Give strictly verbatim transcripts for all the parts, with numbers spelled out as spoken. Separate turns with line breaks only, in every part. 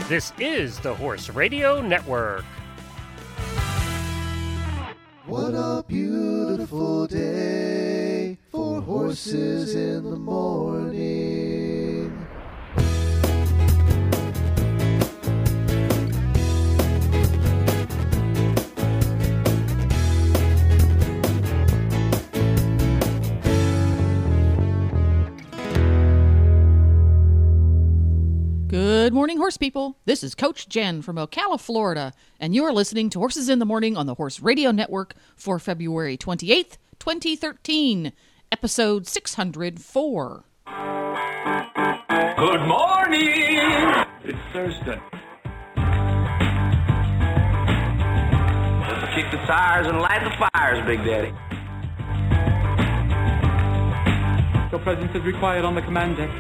This is the Horse Radio Network.
What a beautiful day for horses in the morning.
Good morning, horse people. This is Coach Jen from Ocala, Florida, and you are listening to Horses in the Morning on the Horse Radio Network for February twenty-eighth, twenty thirteen, episode six hundred four.
Good morning! It's Thursday. Let's kick the tires and light the fires, Big Daddy.
Your presence is required on the command deck.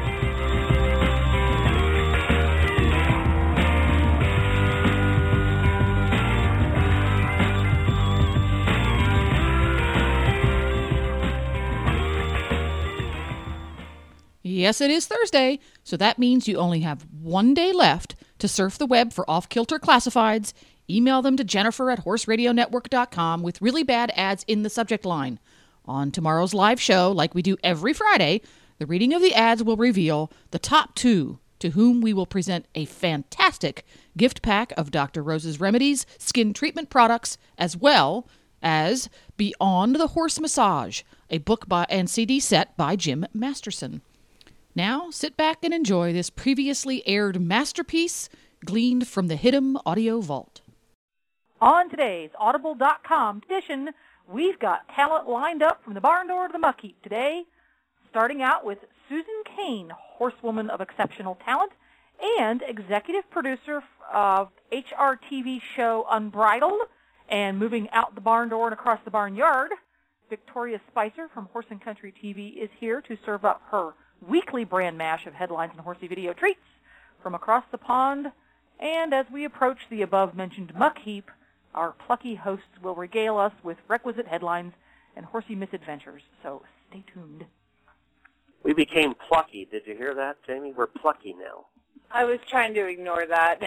Yes, it is Thursday, so that means you only have one day left to surf the web for off-kilter classifieds. Email them to Jennifer at horse radio network dot com with really bad ads in the subject line. On tomorrow's live show, like we do every Friday, the reading of the ads will reveal the top two to whom we will present a fantastic gift pack of Doctor Rose's Remedies skin treatment products, as well as Beyond the Horse Massage, a book by and C D set by Jim Masterson. Now, sit back and enjoy this previously aired masterpiece gleaned from the Hit'em Audio Vault.
On today's Audible dot com edition, we've got talent lined up from the barn door to the muck heap today, starting out with Susan Cain, horsewoman of exceptional talent, and executive producer of H R T V show Unbridled, and moving out the barn door and across the barnyard, Victoria Spicer from Horse and Country T V is here to serve up her weekly brand mash of headlines and horsey video treats from across the pond. And as we approach the above-mentioned muck heap, our plucky hosts will regale us with requisite headlines and horsey misadventures. So stay tuned.
We became plucky. Did you hear that, Jamie? We're plucky now.
I was trying to ignore that.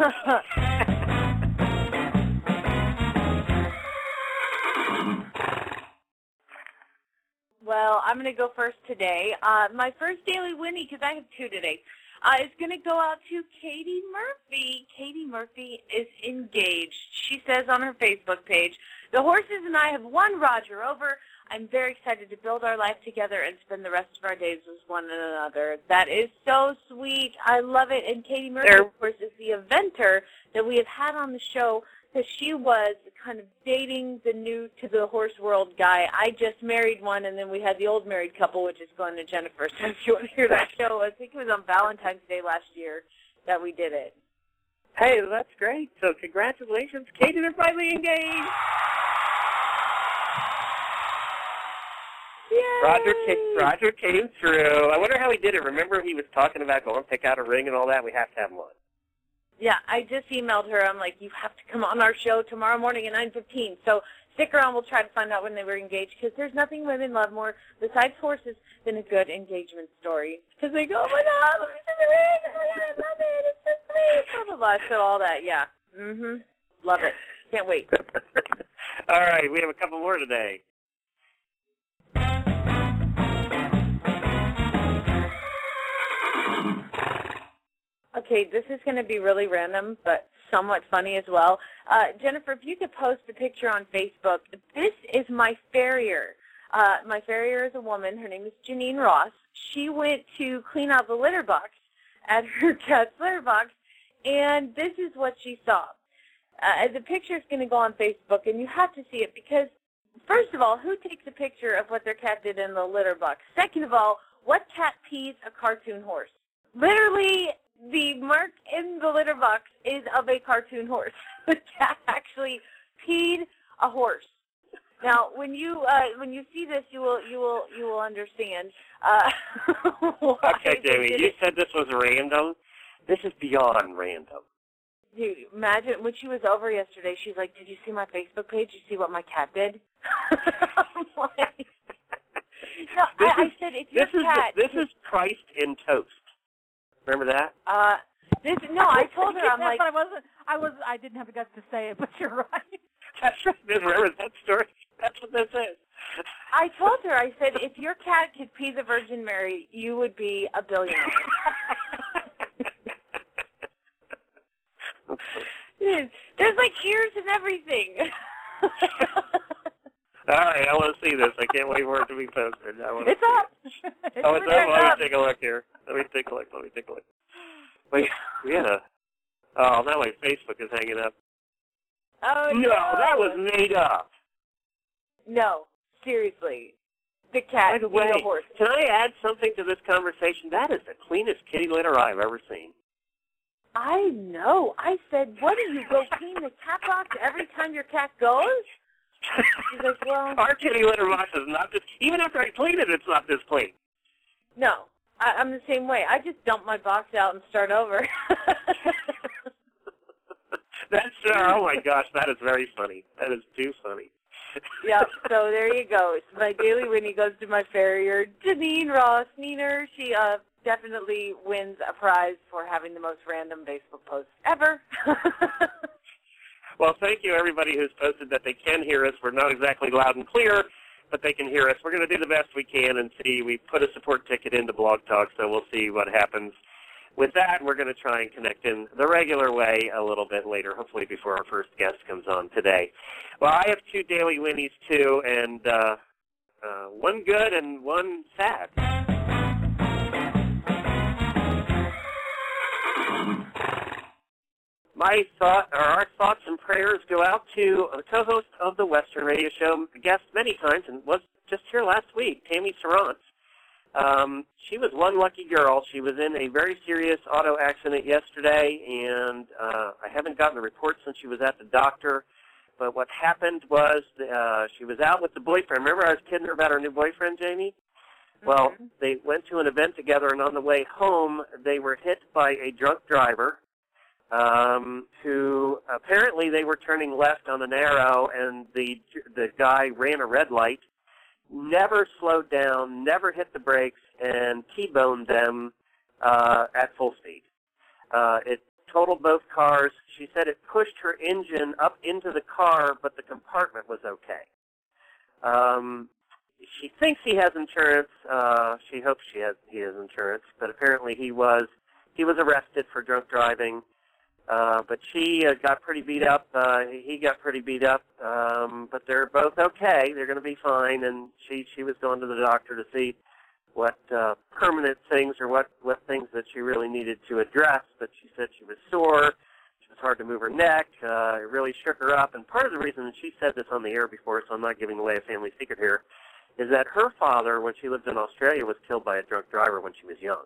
Well, I'm going to go first today. Uh, my first Daily Winnie, because I have two today, uh, is going to go out to Katie Murphy. Katie Murphy is engaged. She says on her Facebook page, "The horses and I have won Roger over. I'm very excited to build our life together and spend the rest of our days with one another." That is so sweet. I love it. And Katie Murphy, there. of course, is the eventer that we have had on the show, because she was kind of dating the new to the horse world guy. I just married one, and then we had the old married couple, which is going to Jennifer. So if you want to hear that show, I think it was on Valentine's Day last year that we did it.
Hey, that's great. So congratulations, Katie, they're finally engaged.
Yay!
Roger, came, Roger came through. I wonder how he did it. Remember he was talking about going to pick out a ring and all that? We have to have him on.
Yeah, I just emailed her. I'm like, you have to come on our show tomorrow morning at nine fifteen. So stick around. We'll try to find out when they were engaged, because there's nothing women love more besides horses than a good engagement story. Because they go, oh, my God, let me see the ring. Oh, my God, I love it. It's so sweet. Blah, blah, blah. So all that, yeah. Mm-hmm. Love it. Can't wait.
All right, we have a couple more today.
Okay, this is going to be really random, but somewhat funny as well. Uh, Jennifer, if you could post a picture on Facebook. This is my farrier. Uh, my farrier is a woman. Her name is Janine Ross. She went to clean out the litter box at her cat's litter box, and this is what she saw. Uh, the picture is going to go on Facebook, and you have to see it because, first of all, who takes a picture of what their cat did in the litter box? Second of all, what cat pees a cartoon horse? Literally, the mark in the litter box is of a cartoon horse. The cat actually peed a horse. Now, when you uh, when you see this, you will you will you will understand. Uh,
okay, Jamie, you said this was random. This is beyond random.
Dude, imagine when she was over yesterday. She's like, "Did you see my Facebook page? Did you see what my cat did?" I'm like, no, I,
is,
I said, "It's your
this
cat."
Is, this is Christ in toast. Remember that?
Uh, This, no, I told her, I'm like...
I wasn't, I was, I didn't have the guts to say it, but you're right.
That's right. Remember that story? That's what this is.
I told her, I said, if your cat could pee the Virgin Mary, you would be a billionaire. There's like ears and everything.
All right, I want to see this. I can't wait for it to be posted. I want
it's
to
up.
It. Oh, it's up. Let me take a look here. Let me take a look. Let me take a look. Wait, we had a... Oh, now my Facebook is hanging up.
Oh, no.
No, that was made up.
No, seriously. The cat
By the way,
the horse.
Can I add something to this conversation? That is the cleanest kitty litter I've ever seen.
I know. I said, what do you go clean the cat box every time your cat goes? She's like, well...
Our kitty litter box is not this... Even after I clean it, it's not this clean.
No. I, I'm the same way. I just dump my box out and start over.
That's... Uh, oh, my gosh, that is very funny. That is too funny.
Yep, so there you go. So my daily Winnie goes to my farrier, Janine Ross. Neener, she uh, definitely wins a prize for having the most random Facebook posts ever.
Well, thank you, everybody who's posted that they can hear us. We're not exactly loud and clear, but they can hear us. We're going to do the best we can and see. We put a support ticket into Blog Talk, so we'll see what happens. With that, we're going to try and connect in the regular way a little bit later, hopefully before our first guest comes on today. Well, I have two Daily Winnies, too, and uh, uh, one good and one sad. My thought, or our thoughts and prayers go out to a co-host of the Western Radio Show, a guest many times, and was just here last week, Tammy Sarantz. Um, she was one lucky girl. She was in a very serious auto accident yesterday, and uh, I haven't gotten a report since she was at the doctor. But what happened was uh, she was out with the boyfriend. Remember I was kidding her about her new boyfriend, Jamie? Mm-hmm. Well, they went to an event together, and on the way home, they were hit by a drunk driver um, who apparently they were turning left on the narrow, and the the guy ran a red light. Never slowed down, never hit the brakes, and T-boned them uh, at full speed. Uh, it totaled both cars. She said it pushed her engine up into the car, but the compartment was okay. Um, she thinks he has insurance. Uh, she hopes she has he has insurance, but apparently he was he was arrested for drunk driving. Uh, but she uh, got pretty beat up. Uh, he got pretty beat up. Um, but they're both okay. They're going to be fine. And she, she was going to the doctor to see what uh, permanent things or what, what things that she really needed to address. But she said she was sore. It was hard to move her neck. Uh, it really shook her up. And part of the reason, and she said this on the air before, so I'm not giving away a family secret here, is that her father, when she lived in Australia, was killed by a drunk driver when she was young.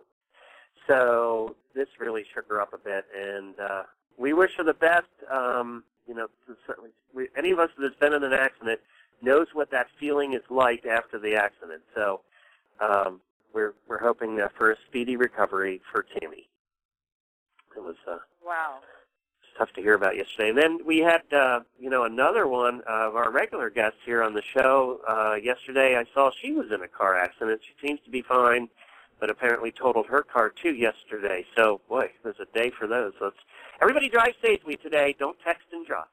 So this really shook her up a bit, and uh, we wish her the best. Um, you know, certainly, we, any of us that's been in an accident knows what that feeling is like after the accident. So um, we're we're hoping uh, for a speedy recovery for Tammy. It was uh,
wow.
tough to hear about yesterday. And then we had, uh, you know, another one of our regular guests here on the show. Uh, yesterday I saw she was in a car accident. She seems to be fine, but apparently totaled her car, too, yesterday. So, boy, there's a day for those. So let's, everybody drive safely today. Don't text and drive.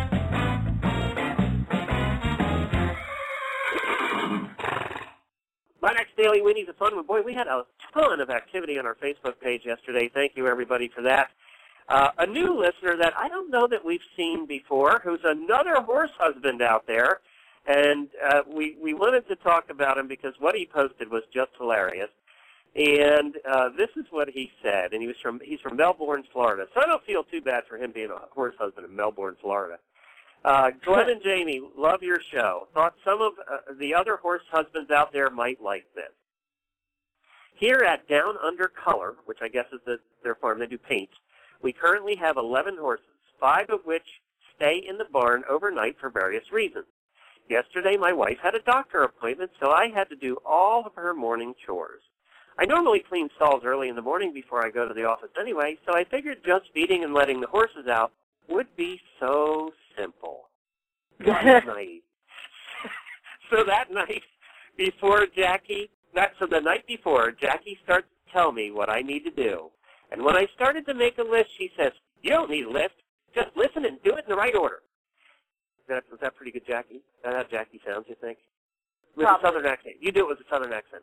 My next Daily Winnie's a fun one. Boy, we had a ton of activity on our Facebook page yesterday. Thank you, everybody, for that. Uh, a new listener that I don't know that we've seen before, who's another horse husband out there, and uh, we, we wanted to talk about him because what he posted was just hilarious. And uh, this is what he said, and he was from he's from Melbourne, Florida. So I don't feel too bad for him being a horse husband in Melbourne, Florida. Uh, Glenn and Jamie, love your show. Thought some of uh, the other horse husbands out there might like this. Here at Down Under Color, which I guess is the, their farm, they do paints, we currently have eleven horses, five of which stay in the barn overnight for various reasons. Yesterday, my wife had a doctor appointment, so I had to do all of her morning chores. I normally clean stalls early in the morning before I go to the office anyway, so I figured just feeding and letting the horses out would be so simple. What night. So that night before Jackie, not, so the night before, Jackie starts to tell me what I need to do. And when I started to make a list, she says, you don't need a list. Just listen and do it in the right order. That, was that pretty good, Jackie? Is that how Jackie sounds, you think? With
Probably.
a southern accent. You do it with a southern accent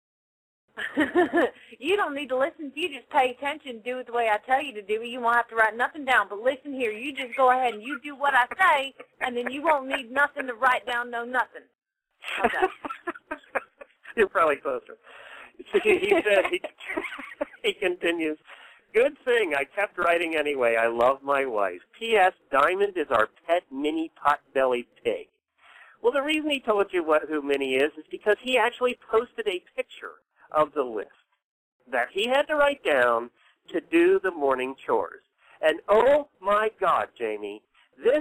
now.
You don't need to listen. You just pay attention, do it the way I tell you to do it. You won't have to write nothing down. But listen here, you just go ahead and you do what I say, and then you won't need nothing to write down, no nothing. Okay.
You're probably closer. He said, he, he continues, good thing I kept writing anyway. I love my wife. P S. Diamond is our pet mini pot-bellied pig. Well, the reason he told you what, who Minnie is is because he actually posted a picture of the list that he had to write down to do the morning chores. And oh my God, Jamie, this,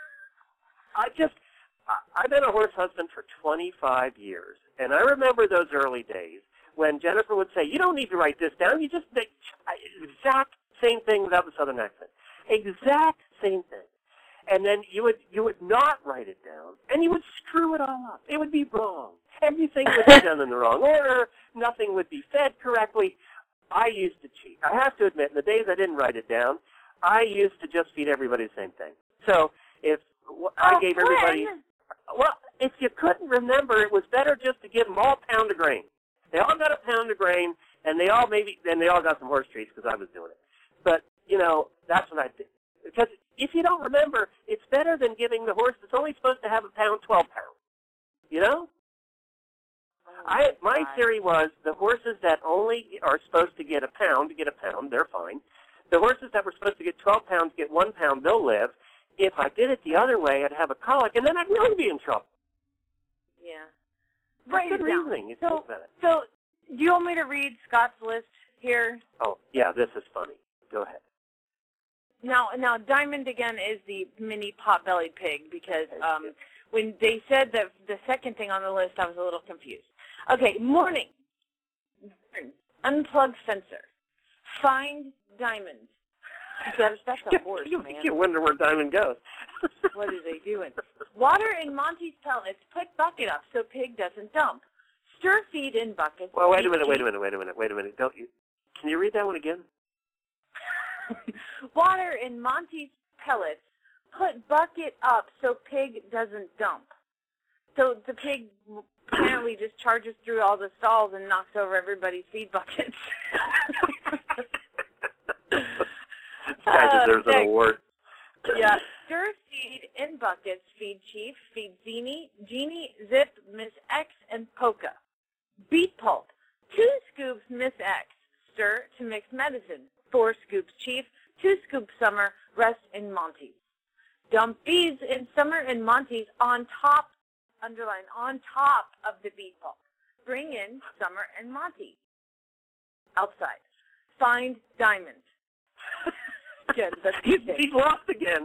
I just, I, I've been a horse husband for twenty-five years, and I remember those early days when Jennifer would say, you don't need to write this down, you just make exact same thing without the southern accent. Exact same thing. And then you would you would not write it down, and you would screw it all up. It would be wrong. Everything would be done in the wrong order. Nothing would be fed correctly. I used to cheat. I have to admit, in the days I didn't write it down, I used to just feed everybody the same thing. So if I
oh,
gave everybody, well, if you couldn't remember, it was better just to give them all a pound of grain. They all got a pound of grain, and they all maybe, then they all got some horse treats because I was doing it. But, you know, that's what I did. Because if you don't remember, it's better than giving the horse that's only supposed to have a pound, twelve pounds. You know? Oh, I my God. Theory was the horses that only are supposed to get a pound, to get a pound, they're fine. The horses that were supposed to get twelve pounds get one pound, they'll live. If I did it the other way, I'd have a colic, and then I'd really be in trouble.
Yeah.
That's good reasoning. You
so,
think about it.
so, do you want me to read Scott's list here?
Oh, yeah, this is funny. Go ahead.
Now, now, Diamond, again, is the mini pot-bellied pig because um, when they said that the second thing on the list, I was a little confused. Okay, morning. Unplug sensor. Find Diamond. That's, that's a horse,
you,
man.
You wonder where Diamond goes.
What are they doing? Water in Monty's pellets. Put bucket up so pig doesn't dump. Stir feed in buckets.
Well, wait a minute, wait a minute, wait a minute, wait a minute. Don't you? Can you read that one again?
Water in Monty's pellets. Put bucket up so pig doesn't dump. So the pig apparently just charges through all the stalls and knocks over everybody's feed buckets.
This guy deserves uh, an award.
Yeah. Stir feed in buckets. Feed Chief. Feed Zini, Genie, Zip, Miss X, and Polka. Beet pulp. Two scoops Miss X. Stir to mix medicine. Four scoops Chief. Two scoops Summer. Rest in Monty's. Dump feeds in Summer and Monty's on top, underline, on top of the beet pulp. Bring in Summer and Monty. Outside. Find Diamond. Again, that's
he's, he's lost again.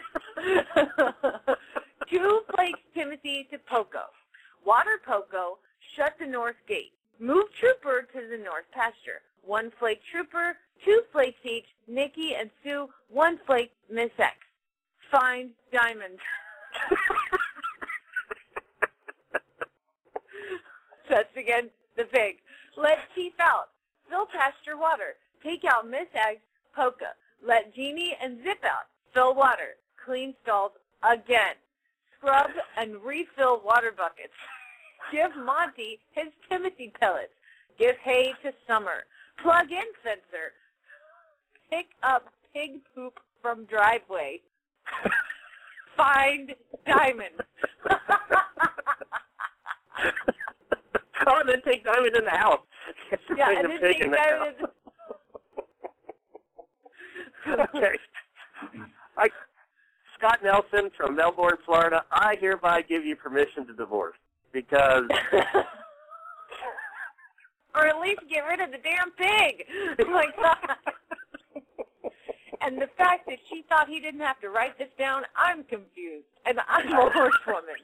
Two flakes Timothy to Poco. Water Poco. Shut the north gate. Move Trooper to the north pasture. One flake Trooper. Two flakes each. Nikki and Sue. One flake Miss X. Find Diamond. That's again the pig. Let Chief out. Fill pasture water. Take out Miss X. Polka. Let Genie and Zip out. Fill water. Clean stalls again. Scrub and refill water buckets. Give Monty his Timothy pellets. Give hay to Summer. Plug in sensor. Pick up pig poop from driveway. Find Diamond.
Oh, and then take Diamond in the house.
Yeah, and then take Diamond in the
Okay. I, Scott Nelson from Melbourne, Florida, I hereby give you permission to divorce because...
or at least get rid of the damn pig. Oh, my God. And the fact that she thought he didn't have to write this down, I'm confused. And I'm a horsewoman.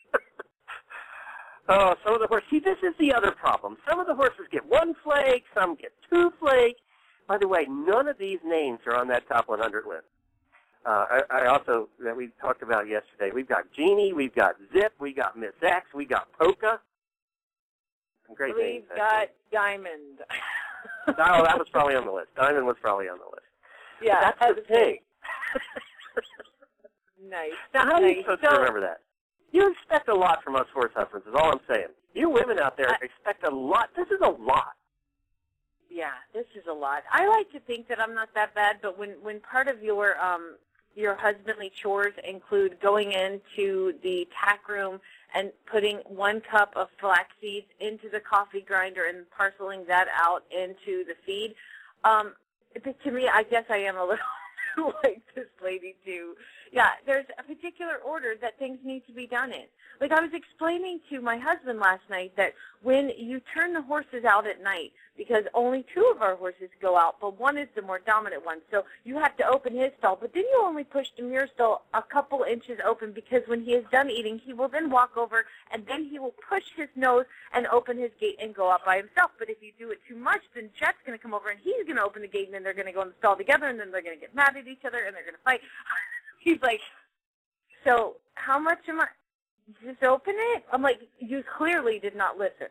Oh, some of the horses... See, this is the other problem. Some of the horses get one flake, some get two flakes. By the way, none of these names are on that top one hundred list. Uh, I, I also, that we talked about yesterday, we've got Genie, we've got Zip, we got Miss X, we got Polka. Some great
we've
names.
We've got Diamond.
No, that was probably on the list. Diamond was probably on the list.
Yeah,
but that's the thing.
Nice.
Now, how are
nice.
you supposed
so,
to remember that? You expect a lot from us horse husbands, is all I'm saying. You women out there
I,
expect a lot. This is a lot.
Yeah, this is a lot. I like to think that I'm not that bad, but when, when part of your um, your husbandly chores include going into the tack room and putting one cup of flax seeds into the coffee grinder and parceling that out into the feed, um, to me, I guess I am a little like this lady too. Yeah, there's a particular order that things need to be done in. Like I was explaining to my husband last night that when you turn the horses out at night, because only two of our horses go out, but one is the more dominant one, so you have to open his stall, but then you only push the mirror stall a couple inches open because when he is done eating, he will then walk over and then he will push his nose and open his gate and go out by himself. But if you do it too much, then Chet's going to come over and he's going to open the gate and then they're going to go in the stall together and then they're going to get mad at each other and they're going to fight. He's like, so how much am I? Just open it? I'm like, you clearly did not listen.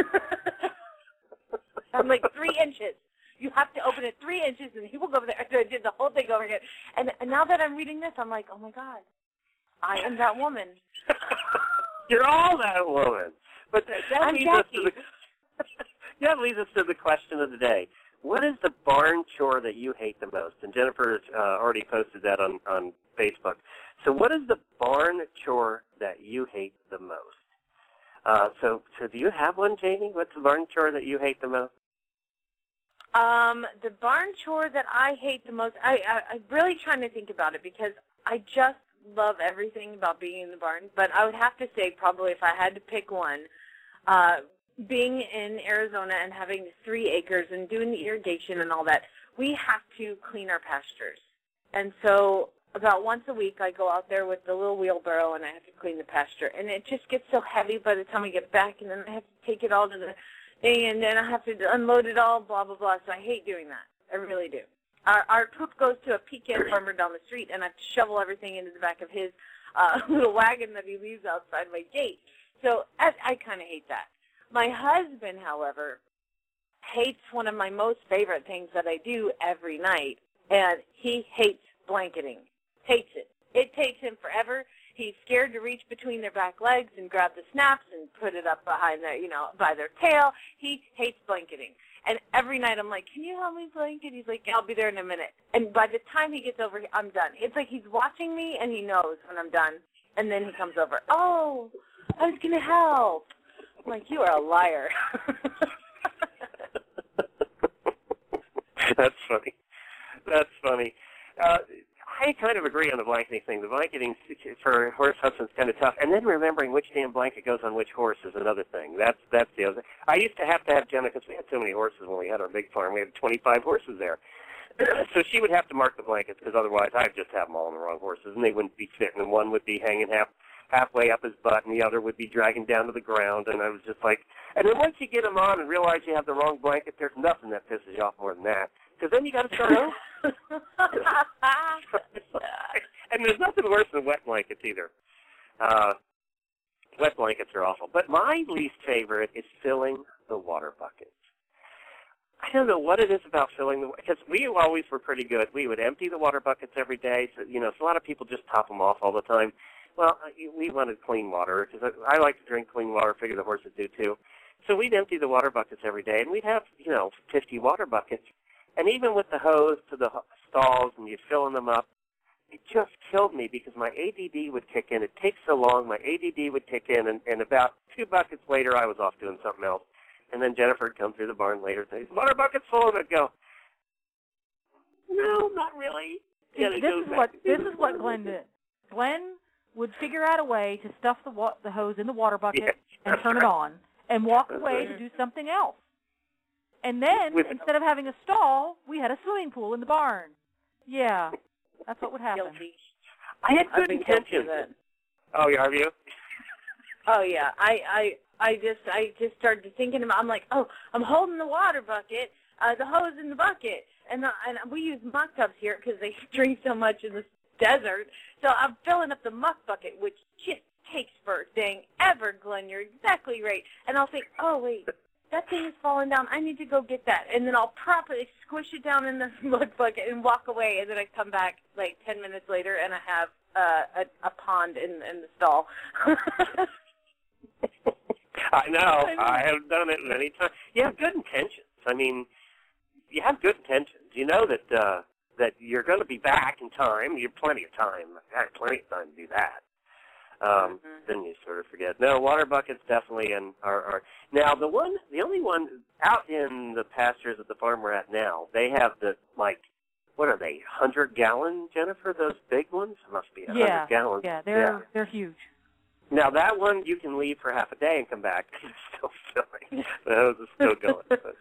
I'm like, three inches. You have to open it three inches, and he will go over there. So I did the whole thing over again. And, and now that I'm reading this, I'm like, oh, my God, I am that woman.
You're all that woman. But that, that, leads us to the, that leads us to the question of the day. What is the barn chore that you hate the most? And Jennifer uh, already posted that on, on Facebook. So what is the barn chore that you hate the most? Uh, so, so do you have one, Jamie? What's the barn chore that you hate the most?
Um, the barn chore that I hate the most, I, I, I'm really trying to think about it because I just love everything about being in the barn. But I would have to say probably if I had to pick one, uh, being in Arizona and having three acres and doing the irrigation and all that, we have to clean our pastures. And so about once a week I go out there with the little wheelbarrow and I have to clean the pasture. And it just gets so heavy by the time I get back, and then I have to take it all to the thing, and then I have to unload it all, blah, blah, blah. So I hate doing that. I really do. Our, our poop goes to a pecan farmer down the street, and I have to shovel everything into the back of his uh, little wagon that he leaves outside my gate. So I, I kind of hate that. My husband, however, hates one of my most favorite things that I do every night, and he hates blanketing. Hates it. It takes him forever. He's scared to reach between their back legs and grab the snaps and put it up behind their, you know, by their tail. He hates blanketing. And every night I'm like, can you help me blanket? He's like, I'll be there in a minute. And by the time he gets over, I'm done. It's like he's watching me and he knows when I'm done. And then he comes over. Oh, I was going to help. I'm like, you are a liar.
That's funny. That's funny. Uh, I kind of agree on the blanketing thing. The blanketing for horse husbands is kind of tough. And then remembering which damn blanket goes on which horse is another thing. That's that's the other thing. I used to have to have Jenna, because we had so many horses when we had our big farm. We had twenty-five horses there. So she would have to mark the blankets, because otherwise I'd just have them all on the wrong horses, and they wouldn't be fitting. And one would be hanging half halfway up his butt, and the other would be dragging down to the ground. And I was just like, and then once you get them on and realize you have the wrong blanket, there's nothing that pisses you off more than that. Because then you got to start over. And there's nothing worse than wet blankets either. Uh, wet blankets are awful. But my least favorite is filling the water buckets. I don't know what it is about filling the, because we always were pretty good. We would empty the water buckets every day. So, you know, so a lot of people just top them off all the time. Well, we wanted clean water, because I, I like to drink clean water. I figure the horses do too. So we'd empty the water buckets every day, and we'd have, you know, fifty water buckets. And even with the hose to the stalls and you're filling them up, it just killed me because my A D D would kick in. It takes so long. My A D D would kick in, and, and about two buckets later, I was off doing something else. And then Jennifer would come through the barn later and say, water bucket's full, and I'd go, no, not really.
This, this, is what, this is what Glenn did. Glenn would figure out a way to stuff the, wa- the hose in the water bucket
yes,
and turn
right.
it on and walk
That's
away
right.
to do something else. And then,
With,
instead of having a stall, we had a swimming pool in the barn. Yeah, that's what would happen.
Guilty.
I had
I've
good
been guilty
intentions.
of that.
Oh, yeah, have you?
Oh yeah, I, I, I just, I just started thinking about. I'm like, oh, I'm holding the water bucket, uh, the hose in the bucket, and the, and we use muck tubs here because they drink so much in the desert. So I'm filling up the muck bucket, which just takes for a dang ever, Glenn. You're exactly right. And I'll think, oh wait, that thing is falling down. I need to go get that. And then I'll properly squish it down in the mud bucket and walk away. And then I come back like ten minutes later and I have uh, a, a pond in, in the stall.
I know. I have done it many times. You have good intentions. I mean, you have good intentions. You know that uh, that you're going to be back in time. You have plenty of time. I have plenty of time to do that. Um, mm-hmm. Then you sort of forget. No, water buckets definitely in are, are. Now, the one, the only one out in the pastures at the farm we're at now, they have the, like, what are they, one hundred gallon, Jennifer, those big ones? It must be one hundred
yeah.
gallons.
Yeah, they're, yeah, they're huge.
Now, that one, you can leave for half a day and come back. It's still filling. Those are still going. But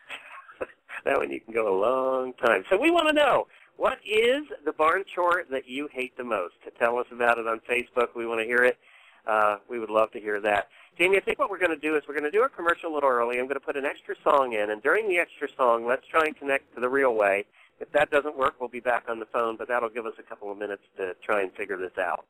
that one, you can go a long time. So we want to know, what is the barn chore that you hate the most? To tell us about it on Facebook. We want to hear it. Uh, we would love to hear that. Jamie, I think what we're going to do is we're going to do a commercial a little early. I'm going to put an extra song in, and during the extra song, let's try and connect to the real way. If that doesn't work, we'll be back on the phone, but that'll give us a couple of minutes to try and figure this out.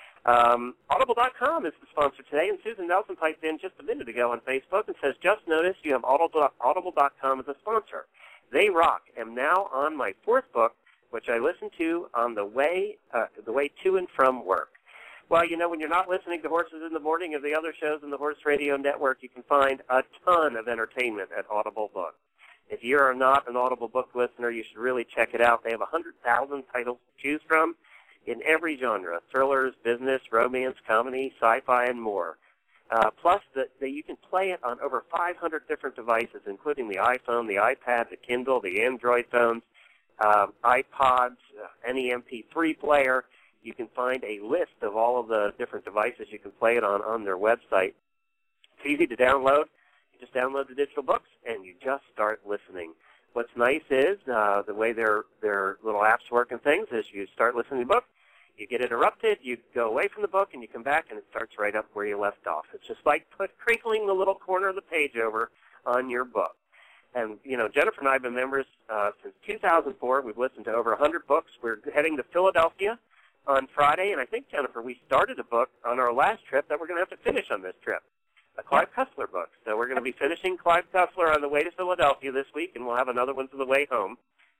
Um, Audible dot com is the sponsor today, and Susan Nelson piped in just a minute ago on Facebook and says, just noticed you have Audible dot com as a sponsor. They rock. I'm now on my fourth book, which I listen to on the way uh, the way to and from work. Well, you know, when you're not listening to Horses in the Morning or the other shows in the Horse Radio Network, you can find a ton of entertainment at Audible Books. If you're not an Audible Book listener, you should really check it out. They have one hundred thousand titles to choose from in every genre, thrillers, business, romance, comedy, sci-fi, and more. Uh, plus, that you can play it on over five hundred different devices, including the iPhone, the iPad, the Kindle, the Android phones, uh, iPods, uh, any M P three player. You can find a list of all of the different devices you can play it on on their website. It's easy to download. You just download the digital books, and you just start listening. What's nice is uh, the way their their little apps work and things is you start listening to the book, you get interrupted, you go away from the book, and you come back, and it starts right up where you left off. It's just like put, crinkling the little corner of the page over on your book. And, you know, Jennifer and I have been members uh, since two thousand four. We've listened to over one hundred books. We're heading to Philadelphia on Friday, and I think, Jennifer, we started a book on our last trip that we're going to have to finish on this trip, a Clive Cussler book. So we're going to be finishing Clive Cussler on the way to Philadelphia this week, and we'll have another one for the way home.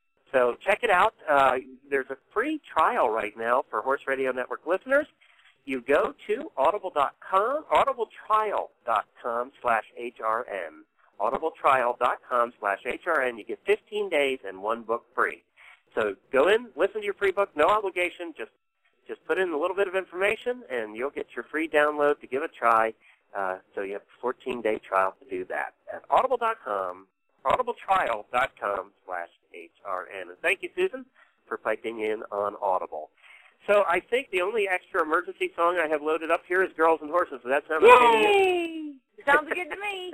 So check it out. Uh, there's a free trial right now for Horse Radio Network listeners. You go to audible dot com, audibletrial.com slash HRN, audibletrial.com slash HRN. You get fifteen days and one book free. So go in, listen to your free book, no obligation, just just put in a little bit of information, and you'll get your free download to give it a try. Uh, so you have a fourteen-day trial to do that at audible dot com, audibletrial.com slash HRN. And thank you, Susan, for piping in on Audible. So I think the only extra emergency song I have loaded up here is Girls and Horses. So that sounds good.
Yay! Sounds good to me.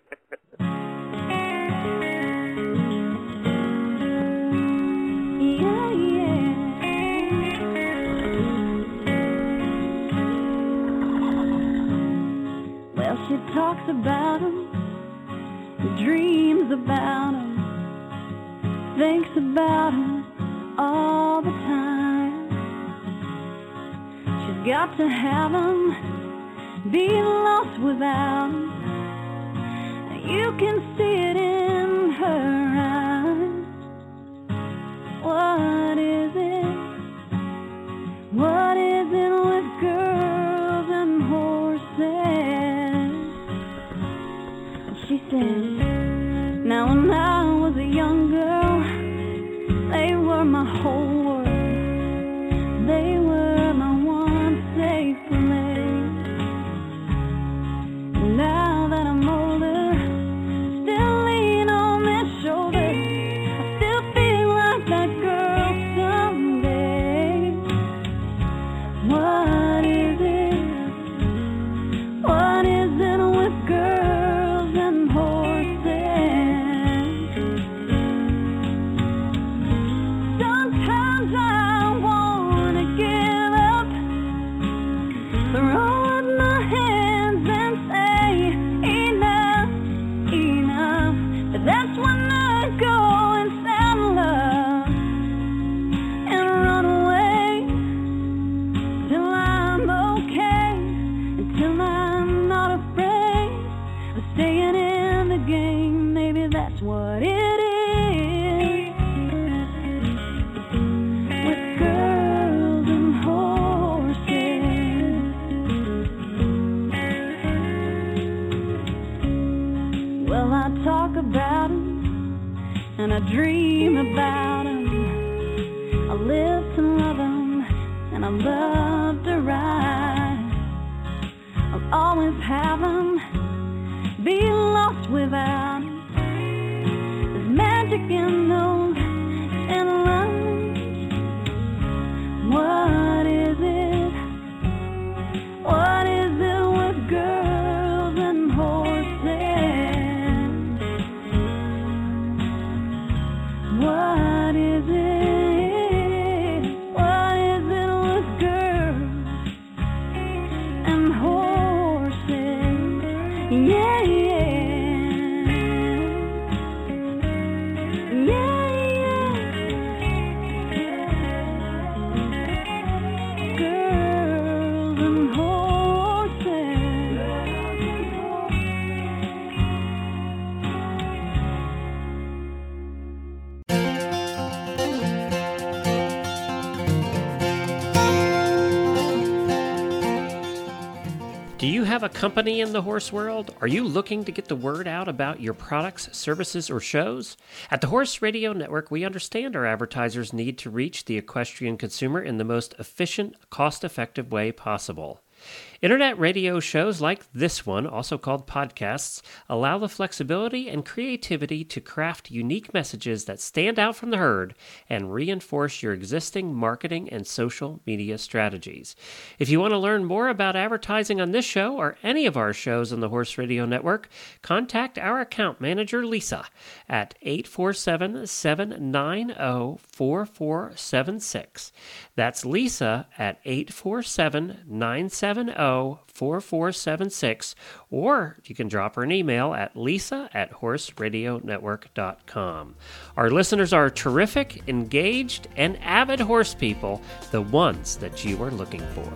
Yeah, yeah. Well, she talks about him, dreams about him, thinks about him all the time. She's got to have him, be lost without him. You can see it in her eyes. What is it? What is it with girls and horses? She said, now when I was a young girl, they were my whole world. They were my one safe place. Now that I'm older, still lean on that shoulder. I still feel like that girl someday. What is it? What is it with girls and horses? Sometimes I in the game, maybe that's what it is. With girls and horses. Well, I talk about 'em and I dream about 'em. I live to love 'em and I love to ride. I'll always have 'em, be lost without 'em. There's magic in those and love. What is it? What is it with girls and horses? What is it? What is it with girls and horses? Yeah, yeah. Yeah, yeah. Girls and horses.
Do you have a company in the horse world? Are you looking to get the word out about your products, services, or shows? At the Horse Radio Network, we understand our advertisers need to reach the equestrian consumer in the most efficient, cost-effective way possible. Internet radio shows like this one, also called podcasts, allow the flexibility and creativity to craft unique messages that stand out from the herd and reinforce your existing marketing and social media strategies. If you want to learn more about advertising on this show or any of our shows on the Horse Radio Network, contact our account manager, Lisa, at eight four seven, seven nine zero, four four seven six. That's Lisa at eight four seven, nine seven zero, four four seven six, or you can drop her an email at lisa at horse radio network dot com. Our listeners are terrific, engaged, and avid horse people, the ones that you are looking for.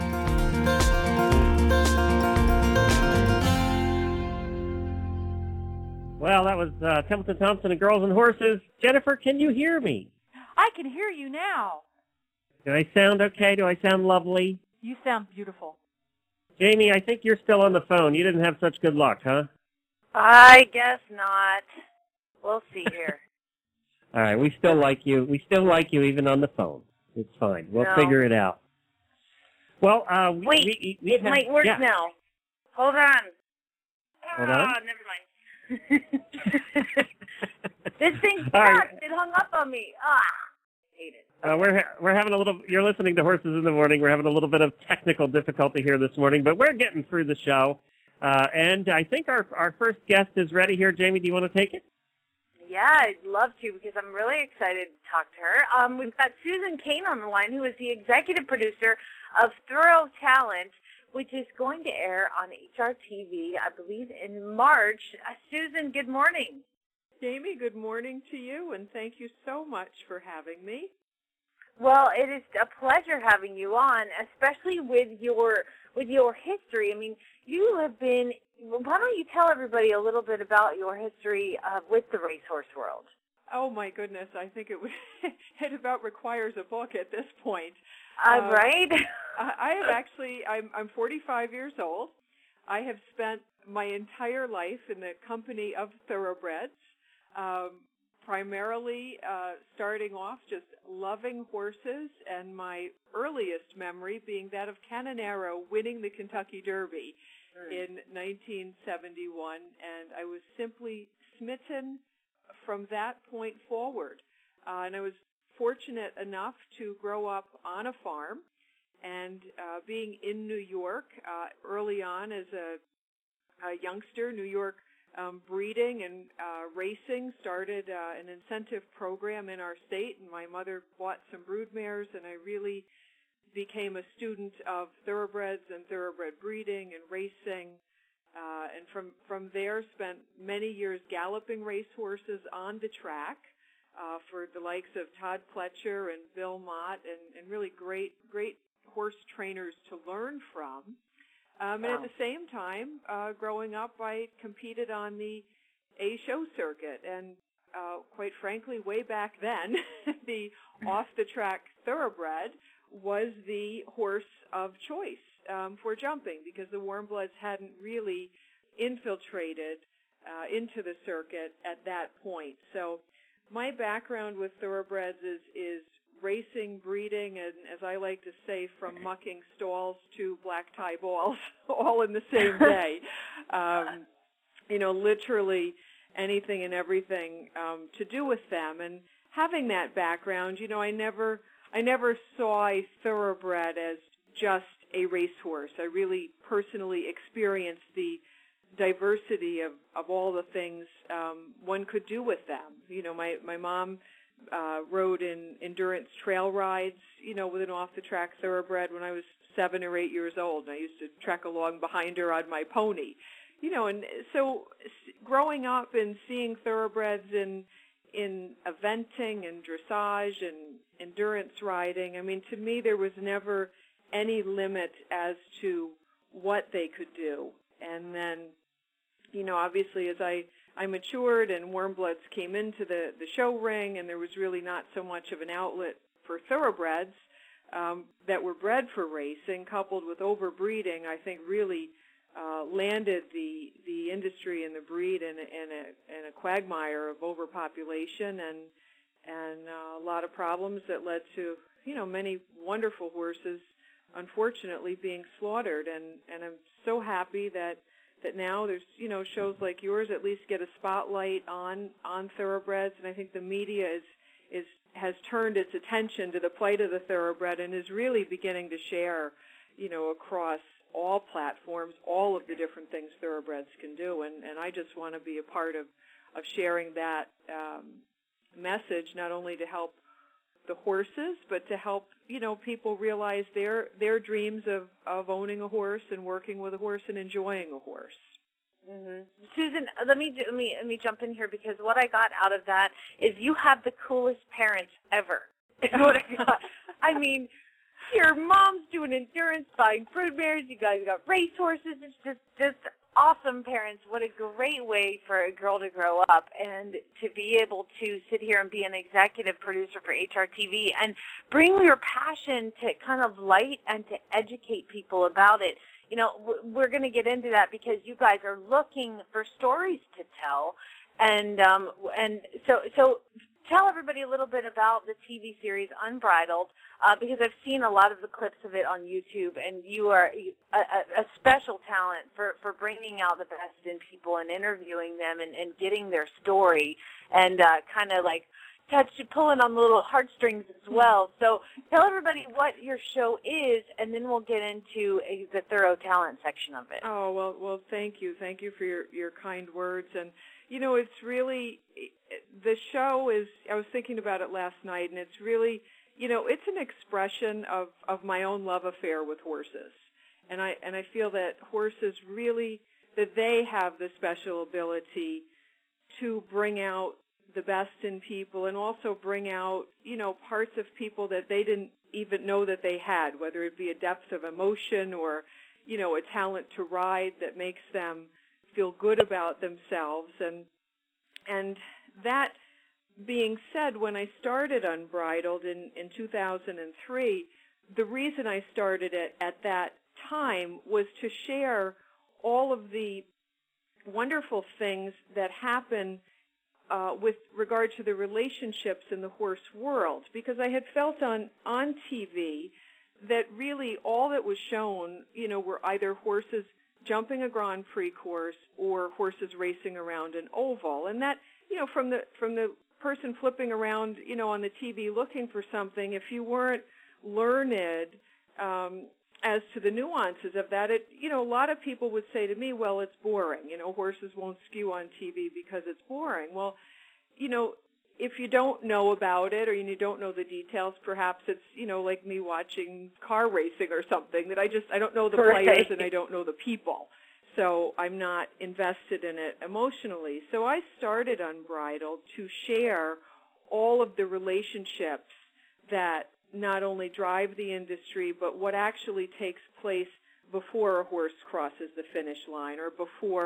Well, that was uh, Templeton Thompson and Girls and Horses. Jennifer, can you hear me?
I can hear you now.
Do I sound okay? Do I sound lovely?
You sound beautiful.
Jamie, I think you're still on the phone. You didn't have such good luck, huh?
I guess not. We'll see here.
All right, we still like you. We still like you even on the phone. It's fine. We'll
No.
figure it out. Well, uh, we,
Wait,
we, we
it
have,
might work
yeah.
now. Hold on.
Hold
oh,
on.
never mind. This thing
All right.
sucks. It hung up on me. Ah, hate it.
Uh, we're ha- we're having a little. You're listening to Horses in the Morning. We're having a little bit of technical difficulty here this morning, but we're getting through the show. Uh, and I think our our first guest is ready here. Jamie, do you want to take it?
Yeah, I'd love to because I'm really excited to talk to her. Um, we've got Susan Cain on the line, who is the executive producer of Thorough Talent, which is going to air on H R T V, I believe, in March. Uh, Susan, good morning.
Jamie, good morning to you, and thank you so much for having me.
Well, it is a pleasure having you on, especially with your with your history. I mean, you have been. Why don't you tell everybody a little bit about your history uh, with the racehorse world?
Oh my goodness, I think it would it about requires a book at this point.
Uh,
um,
right?
I, I have actually. I'm I'm forty-five years old. I have spent my entire life in the company of thoroughbreds. Um, primarily uh, starting off just loving horses, and my earliest memory being that of Canonero winning the Kentucky Derby in nineteen seventy-one, and I was simply smitten from that point forward. Uh, and I was fortunate enough to grow up on a farm, and uh, being in New York uh, early on as a, a youngster, New York Um, breeding and uh, racing started uh, an incentive program in our state, and my mother bought some brood mares, and I really became a student of thoroughbreds and thoroughbred breeding and racing, uh, and from, from there spent many years galloping racehorses on the track uh, for the likes of Todd Pletcher and Bill Mott, and, and really great, great horse trainers to learn from. Um, and at the same time, uh, growing up, I competed on the a show circuit. And uh, quite frankly, way back then, the off-the-track thoroughbred was the horse of choice um, for jumping, because the warm bloods hadn't really infiltrated uh, into the circuit at that point. So my background with thoroughbreds is, is racing, breeding, and as I like to say, from mucking stalls to black tie balls, all in the same day. Um, you know, literally anything and everything um, to do with them. And having that background, you know, I never, I never saw a thoroughbred as just a racehorse. I really personally experienced the diversity of, of all the things um, one could do with them. You know, my, my mom uh, rode in endurance trail rides, you know, with an off-the-track thoroughbred when I was seven or eight years old. And I used to trek along behind her on my pony. You know, and so growing up and seeing thoroughbreds in in eventing and dressage and endurance riding, I mean, to me there was never any limit as to what they could do. And then, you know, obviously as I, I matured and warm bloods came into the, the show ring, and there was really not so much of an outlet for thoroughbreds um, that were bred for racing, coupled with overbreeding, I think really Uh, landed the the industry and the breed in, in, a, in a quagmire of overpopulation and and uh, a lot of problems that led to, you know, many wonderful horses unfortunately being slaughtered. And, and I'm so happy that, that now there's, you know, shows like yours at least get a spotlight on, on thoroughbreds, and I think the media is, is has turned its attention to the plight of the thoroughbred and is really beginning to share, you know, across all platforms, all of the different things thoroughbreds can do, and, and I just want to be a part of, of sharing that um, message, not only to help the horses, but to help, you know, people realize their their dreams of, of owning a horse and working with a horse and enjoying a horse.
Mm-hmm. Susan, let me let me let me jump in here, because what I got out of that is you have the coolest parents ever. Is what I got. I mean, your mom's doing endurance, buying broodmares. You guys got racehorses. It's just, just awesome parents. What a great way for a girl to grow up and to be able to sit here and be an executive producer for H R T V and bring your passion to kind of light and to educate people about it. You know, we're going to get into that because you guys are looking for stories to tell, and um, and so so. Tell everybody a little bit about the T V series Unbridled, uh, because I've seen a lot of the clips of it on YouTube, and you are a, a, a special talent for, for bringing out the best in people and interviewing them and, and getting their story and uh, kind of like touch, pulling on the little heartstrings as well. So tell everybody what your show is, and then we'll get into a, the thorough talent section of it.
Oh, well, well, thank you. Thank you for your, your kind words. And, you know, it's really, the show is, I was thinking about it last night, and it's really, you know, it's an expression of, of my own love affair with horses. And I, and I feel that horses really, that they have the special ability to bring out the best in people and also bring out, you know, parts of people that they didn't even know that they had, whether it be a depth of emotion or, you know, a talent to ride that makes them feel good about themselves. And and that being said, when I started Unbridled in, in two thousand three, the reason I started it at that time was to share all of the wonderful things that happen uh, with regard to the relationships in the horse world, because I had felt on, on T V that really all that was shown, you know, were either horses jumping a Grand Prix course or horses racing around an oval. And that, you know, from the from the person flipping around, you know, on the T V looking for something, if you weren't learned um, as to the nuances of that, it, you know, a lot of people would say to me, well, it's boring. You know, horses won't skew on T V because it's boring. Well, you know, if you don't know about it or you don't know the details, perhaps it's, you know, like me watching car racing or something, that I just, I don't know the
right.
players and I don't know the people. So I'm not invested in it emotionally. So I started Unbridled to share all of the relationships that not only drive the industry, but what actually takes place before a horse crosses the finish line or before,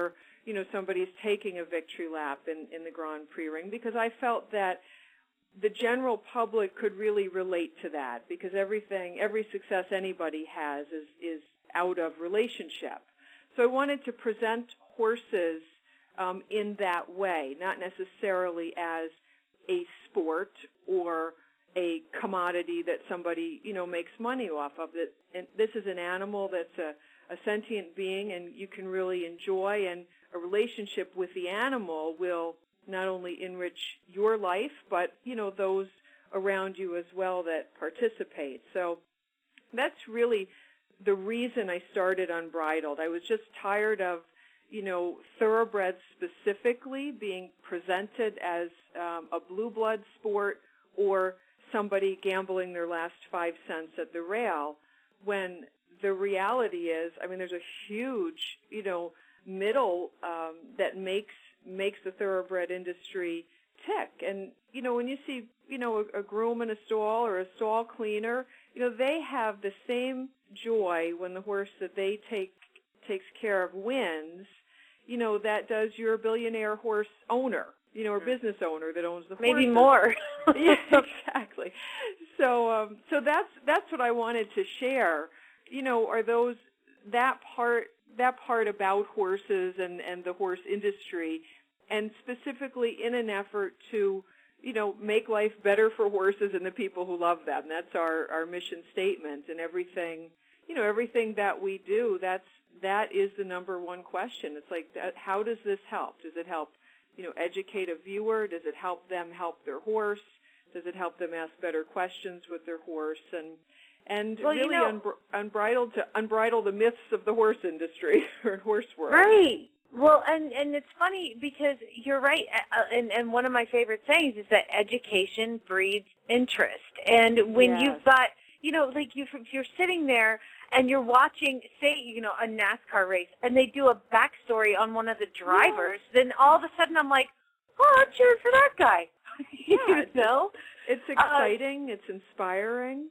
you know, somebody's taking a victory lap in, in the Grand Prix ring, because I felt that the general public could really relate to that, because everything, every success anybody has is, is out of relationship. So I wanted to present horses um, in that way, not necessarily as a sport or a commodity that somebody, you know, makes money off of. It. And this is an animal that's a, a sentient being, and you can really enjoy, and a relationship with the animal will not only enrich your life, but, you know, those around you as well that participate. So that's really the reason I started Unbridled. I was just tired of, you know, thoroughbreds specifically being presented as um, a blue blood sport or somebody gambling their last five cents at the rail, when the reality is, I mean, there's a huge, you know, middle um, that makes makes the thoroughbred industry tick. And, you know, when you see, you know, a, a groom in a stall or a stall cleaner, you know, they have the same joy when the horse that they take takes care of wins, you know, that does your billionaire horse owner, you know, or business owner that owns the horse.
Maybe more.
Yeah, exactly. So, um, so that's that's what I wanted to share. You know, are those that part that part about horses and and the horse industry, and specifically in an effort to, you know, make life better for horses and the people who love them. That's our our mission statement, and everything, you know, everything that we do. That's that is the number one question. It's like, that, how does this help? Does it help, you know, educate a viewer? Does it help them help their horse? Does it help them ask better questions with their horse? And and
well,
really
you know,
unbr- unbridled to unbridle the myths of the horse industry or horse world.
Right. Well, and, and it's funny because you're right, uh, and, and one of my favorite sayings is that education breeds interest. And when
Yes.
you've got, you know, like you, if you're sitting there and you're watching, say, you know, a NASCAR race, and they do a backstory on one of the drivers, yeah. then all of a sudden I'm like, oh, I'm cheering for that guy.
Yeah,
you know?
It's exciting. Uh, it's inspiring.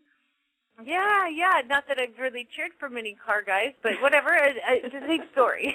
Yeah, yeah. Not that I've really cheered for many car guys, but whatever. It's a big story.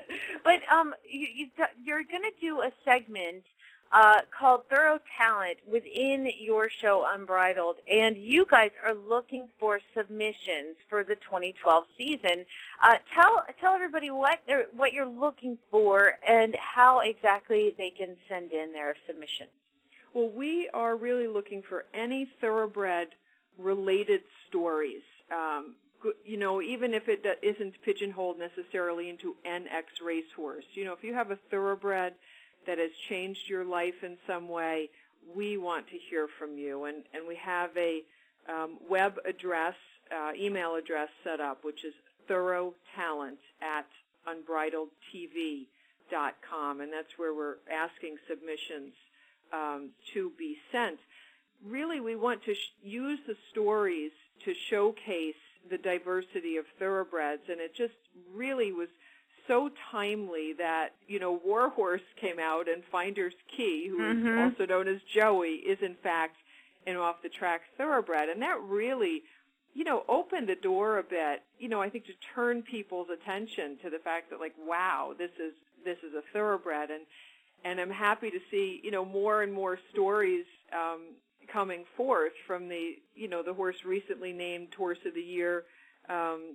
But um, you, you, you're going to do a segment uh, called Thorough Talent within your show Unbridled, and you guys are looking for submissions for the twenty twelve season. Uh, tell tell everybody what they're, what you're looking for and how exactly they can send in their submission.
Well, we are really looking for any thoroughbred related stories, um, you know, even if it isn't pigeonholed necessarily into N X racehorse. You know, if you have a thoroughbred that has changed your life in some way, we want to hear from you. And, and we have a um, web address, uh, email address set up, which is thoroughtalent at unbridled t v dot com, and that's where we're asking submissions um, to be sent. Really, we want to sh- use the stories to showcase the diversity of thoroughbreds, and it just really was so timely that, you know, Warhorse came out, and Finder's Key, who mm-hmm. is also known as Joey, is in fact an off-the-track thoroughbred, and that really, you know, opened the door a bit, you know, I think to turn people's attention to the fact that, like, wow, this is this is a thoroughbred, and and I'm happy to see, you know, more and more stories um, coming forth from the, you know, the horse recently named Horse of the Year um,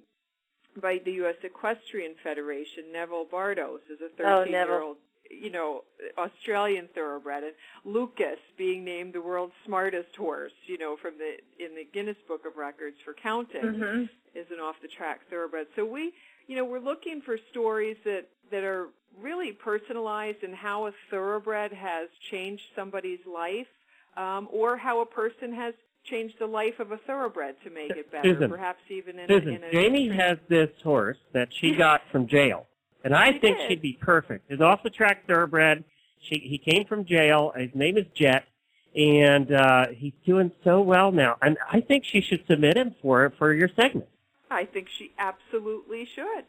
by the U S Equestrian Federation. Neville Bardos is a thirteen-year-old, oh, you know, Australian thoroughbred, and Lucas being named the world's smartest horse, you know, from the in the Guinness Book of Records for counting, mm-hmm. is an off-the-track thoroughbred. So we, you know, we're looking for stories that that are really personalized in how a thoroughbred has changed somebody's life. Um, or how a person has changed the life of a thoroughbred to make it better,
Susan,
perhaps even in,
Susan,
a, in a...
Jamie has this horse that she got from jail, and I
she
think
did.
she'd be perfect. It's off-the-track thoroughbred. She, he came from jail. His name is Jet, and uh, he's doing so well now. And I think she should submit him for for your segment.
I think she absolutely should.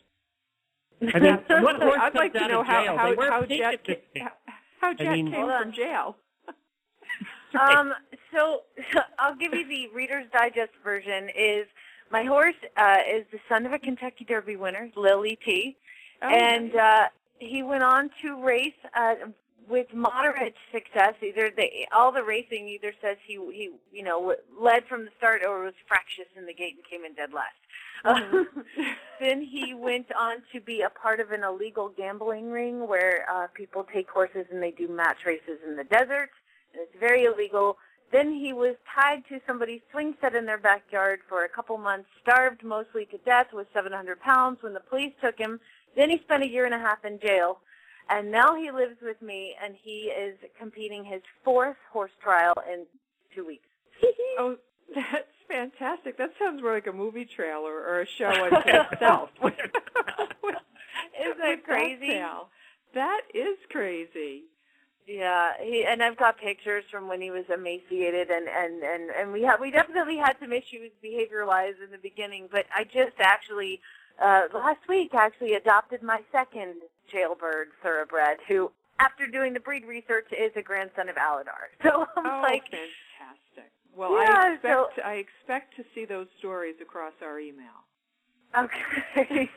I mean, what horse
I'd like
comes
to know
out of
how,
jail?
how,
They wear
how,
pink
Jet,
at this
ca- how, how Jet
I mean,
came from jail.
Um, so I'll give you the Reader's Digest version. Is my horse uh, is the son of a Kentucky Derby winner, Lily T,
Oh,
and
nice.
uh, he went on to race uh, with moderate success. Either the, all the racing either says he, he, you know, led from the start or was fractious in the gate and came in dead last. Mm-hmm. Then he went on to be a part of an illegal gambling ring where uh, people take horses and they do match races in the desert. And it's very illegal. Then he was tied to somebody's swing set in their backyard for a couple months, starved mostly to death, was seven hundred pounds when the police took him. Then he spent a year and a half in jail. And now he lives with me, and he is competing his fourth horse trial in two weeks.
Oh, that's fantastic. That sounds more like a movie trailer or a show unto itself.
Isn't that crazy?
That, that is crazy.
Yeah, he, and I've got pictures from when he was emaciated, and, and, and, and we have, we definitely had some issues behavior-wise in the beginning, but I just actually, uh, last week, actually adopted my second jailbird thoroughbred, who, after doing the breed research, is a grandson of Aladar. So I'm
oh,
like,
fantastic. Well,
yeah,
I expect
so,
I expect to see those stories across our email.
Okay.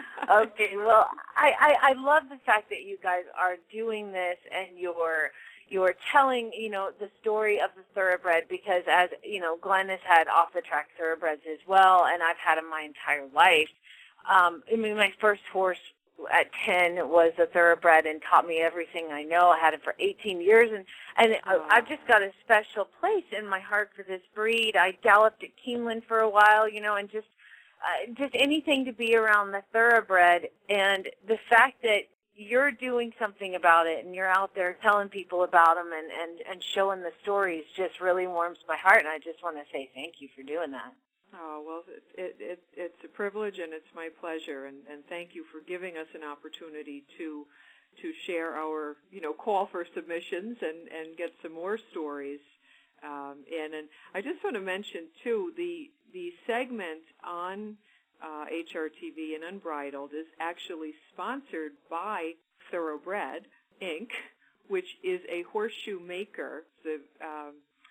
Okay. Well, I, I, I love the fact that you guys are doing this and you're you're telling, you know, the story of the thoroughbred, because as, you know, Glenn has had off-the-track thoroughbreds as well, and I've had them my entire life. Um, I mean, my first horse at ten was a thoroughbred and taught me everything I know. I had it for eighteen years, and, and oh. I've just got a special place in my heart for this breed. I galloped at Keeneland for a while, you know, and just uh, just anything to be around the thoroughbred. And the fact that you're doing something about it and you're out there telling people about them and, and, and showing the stories just really warms my heart, and I just want to say thank you for doing that.
Oh, well, it, it, it's a privilege and it's my pleasure, and, and thank you for giving us an opportunity to to share our, you know, call for submissions and, and get some more stories um, in. And I just want to mention, too, the, the segment on uh, H R T V and Unbridled is actually sponsored by Thoroughbred, Incorporated, which is a horseshoe maker, the um,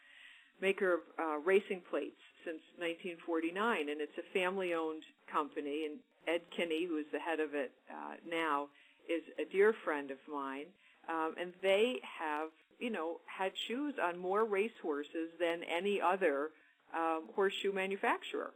maker of uh, racing plates since nineteen forty-nine, and it's a family-owned company, and Ed Kinney, who is the head of it uh, now, is a dear friend of mine, um, and they have, you know, had shoes on more racehorses than any other um, horseshoe manufacturer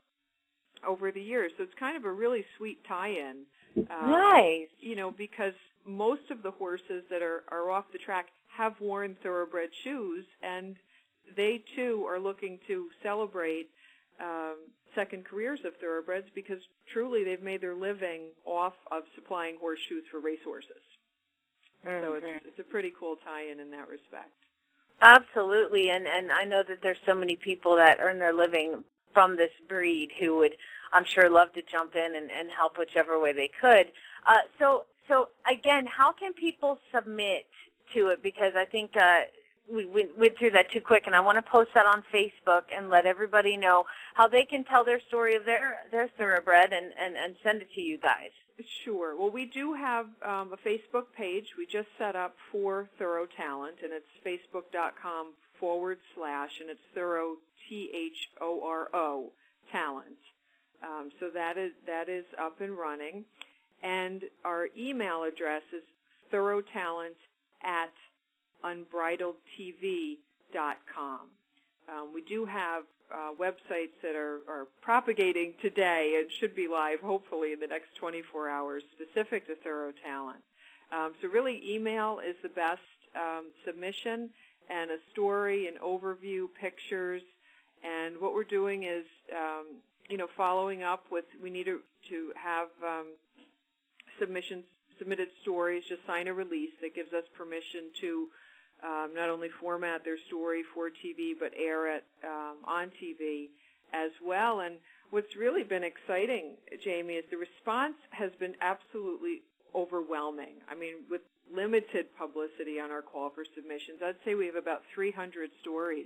over the years. So it's kind of a really sweet tie-in. Um,
nice.
You know, because most of the horses that are, are off the track have worn thoroughbred shoes, and they, too, are looking to celebrate um, second careers of thoroughbreds because truly they've made their living off of supplying horseshoes for racehorses. Mm-hmm. So it's, it's a pretty cool tie-in in that respect.
Absolutely, and, and I know that there's so many people that earn their living from this breed who would, I'm sure, love to jump in and, and help whichever way they could. Uh, so, so again, how can people submit to it? Because I think uh, we went through that too quick, and I want to post that on Facebook and let everybody know how they can tell their story of their, their thoroughbred and, and, and send it to you guys.
Sure. Well, we do have um, a Facebook page we just set up for Thorough Talent, and it's facebook.com forward slash, and it's Thorough, T H O R O, Talent. Um, so that is, that is up and running. And our email address is thoroughtalent at unbridled t v dot com. Um, we do have uh, websites that are, are propagating today and should be live hopefully in the next twenty-four hours specific to Thorough Talent. Um, so really email is the best um, submission, and a story, an overview, pictures. And what we're doing is, um, you know, following up with, we need to, to have um, submissions, submitted stories, just sign a release that gives us permission to Um, not only format their story for T V, but air it um, on T V as well. And what's really been exciting, Jamie, is the response has been absolutely overwhelming. I mean, with limited publicity on our call for submissions, I'd say we have about three hundred stories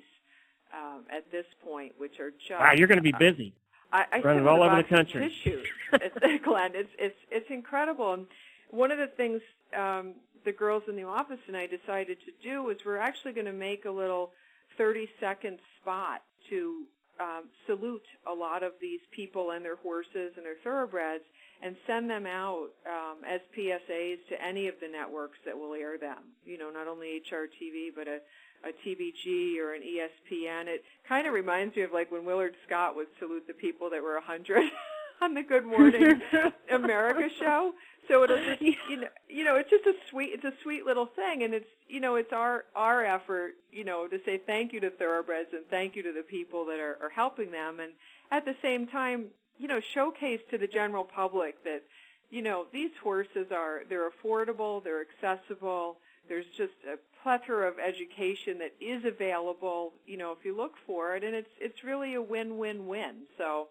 um, at this point, which are just...
Wow, you're going to be busy.
Uh, I, I
running all over the country.
Tissues. it's, Glenn, it's, it's, it's incredible. And one of the things... Um, the girls in the office and I decided to do is we're actually going to make a little thirty-second spot to um, salute a lot of these people and their horses and their thoroughbreds, and send them out um, as P S As to any of the networks that will air them. You know, not only H R T V, but a, a T V G or an E S P N. It kind of reminds me of like when Willard Scott would salute the people that were one hundred on the Good Morning America show. So it'll just, you know, you know, it's just a sweet, it's a sweet little thing, and it's, you know, it's our our effort, you know, to say thank you to thoroughbreds and thank you to the people that are, are helping them, and at the same time, you know, showcase to the general public that, you know, these horses are, they're affordable, they're accessible, there's just a plethora of education that is available, you know, if you look for it, and it's it's really a win-win-win. So,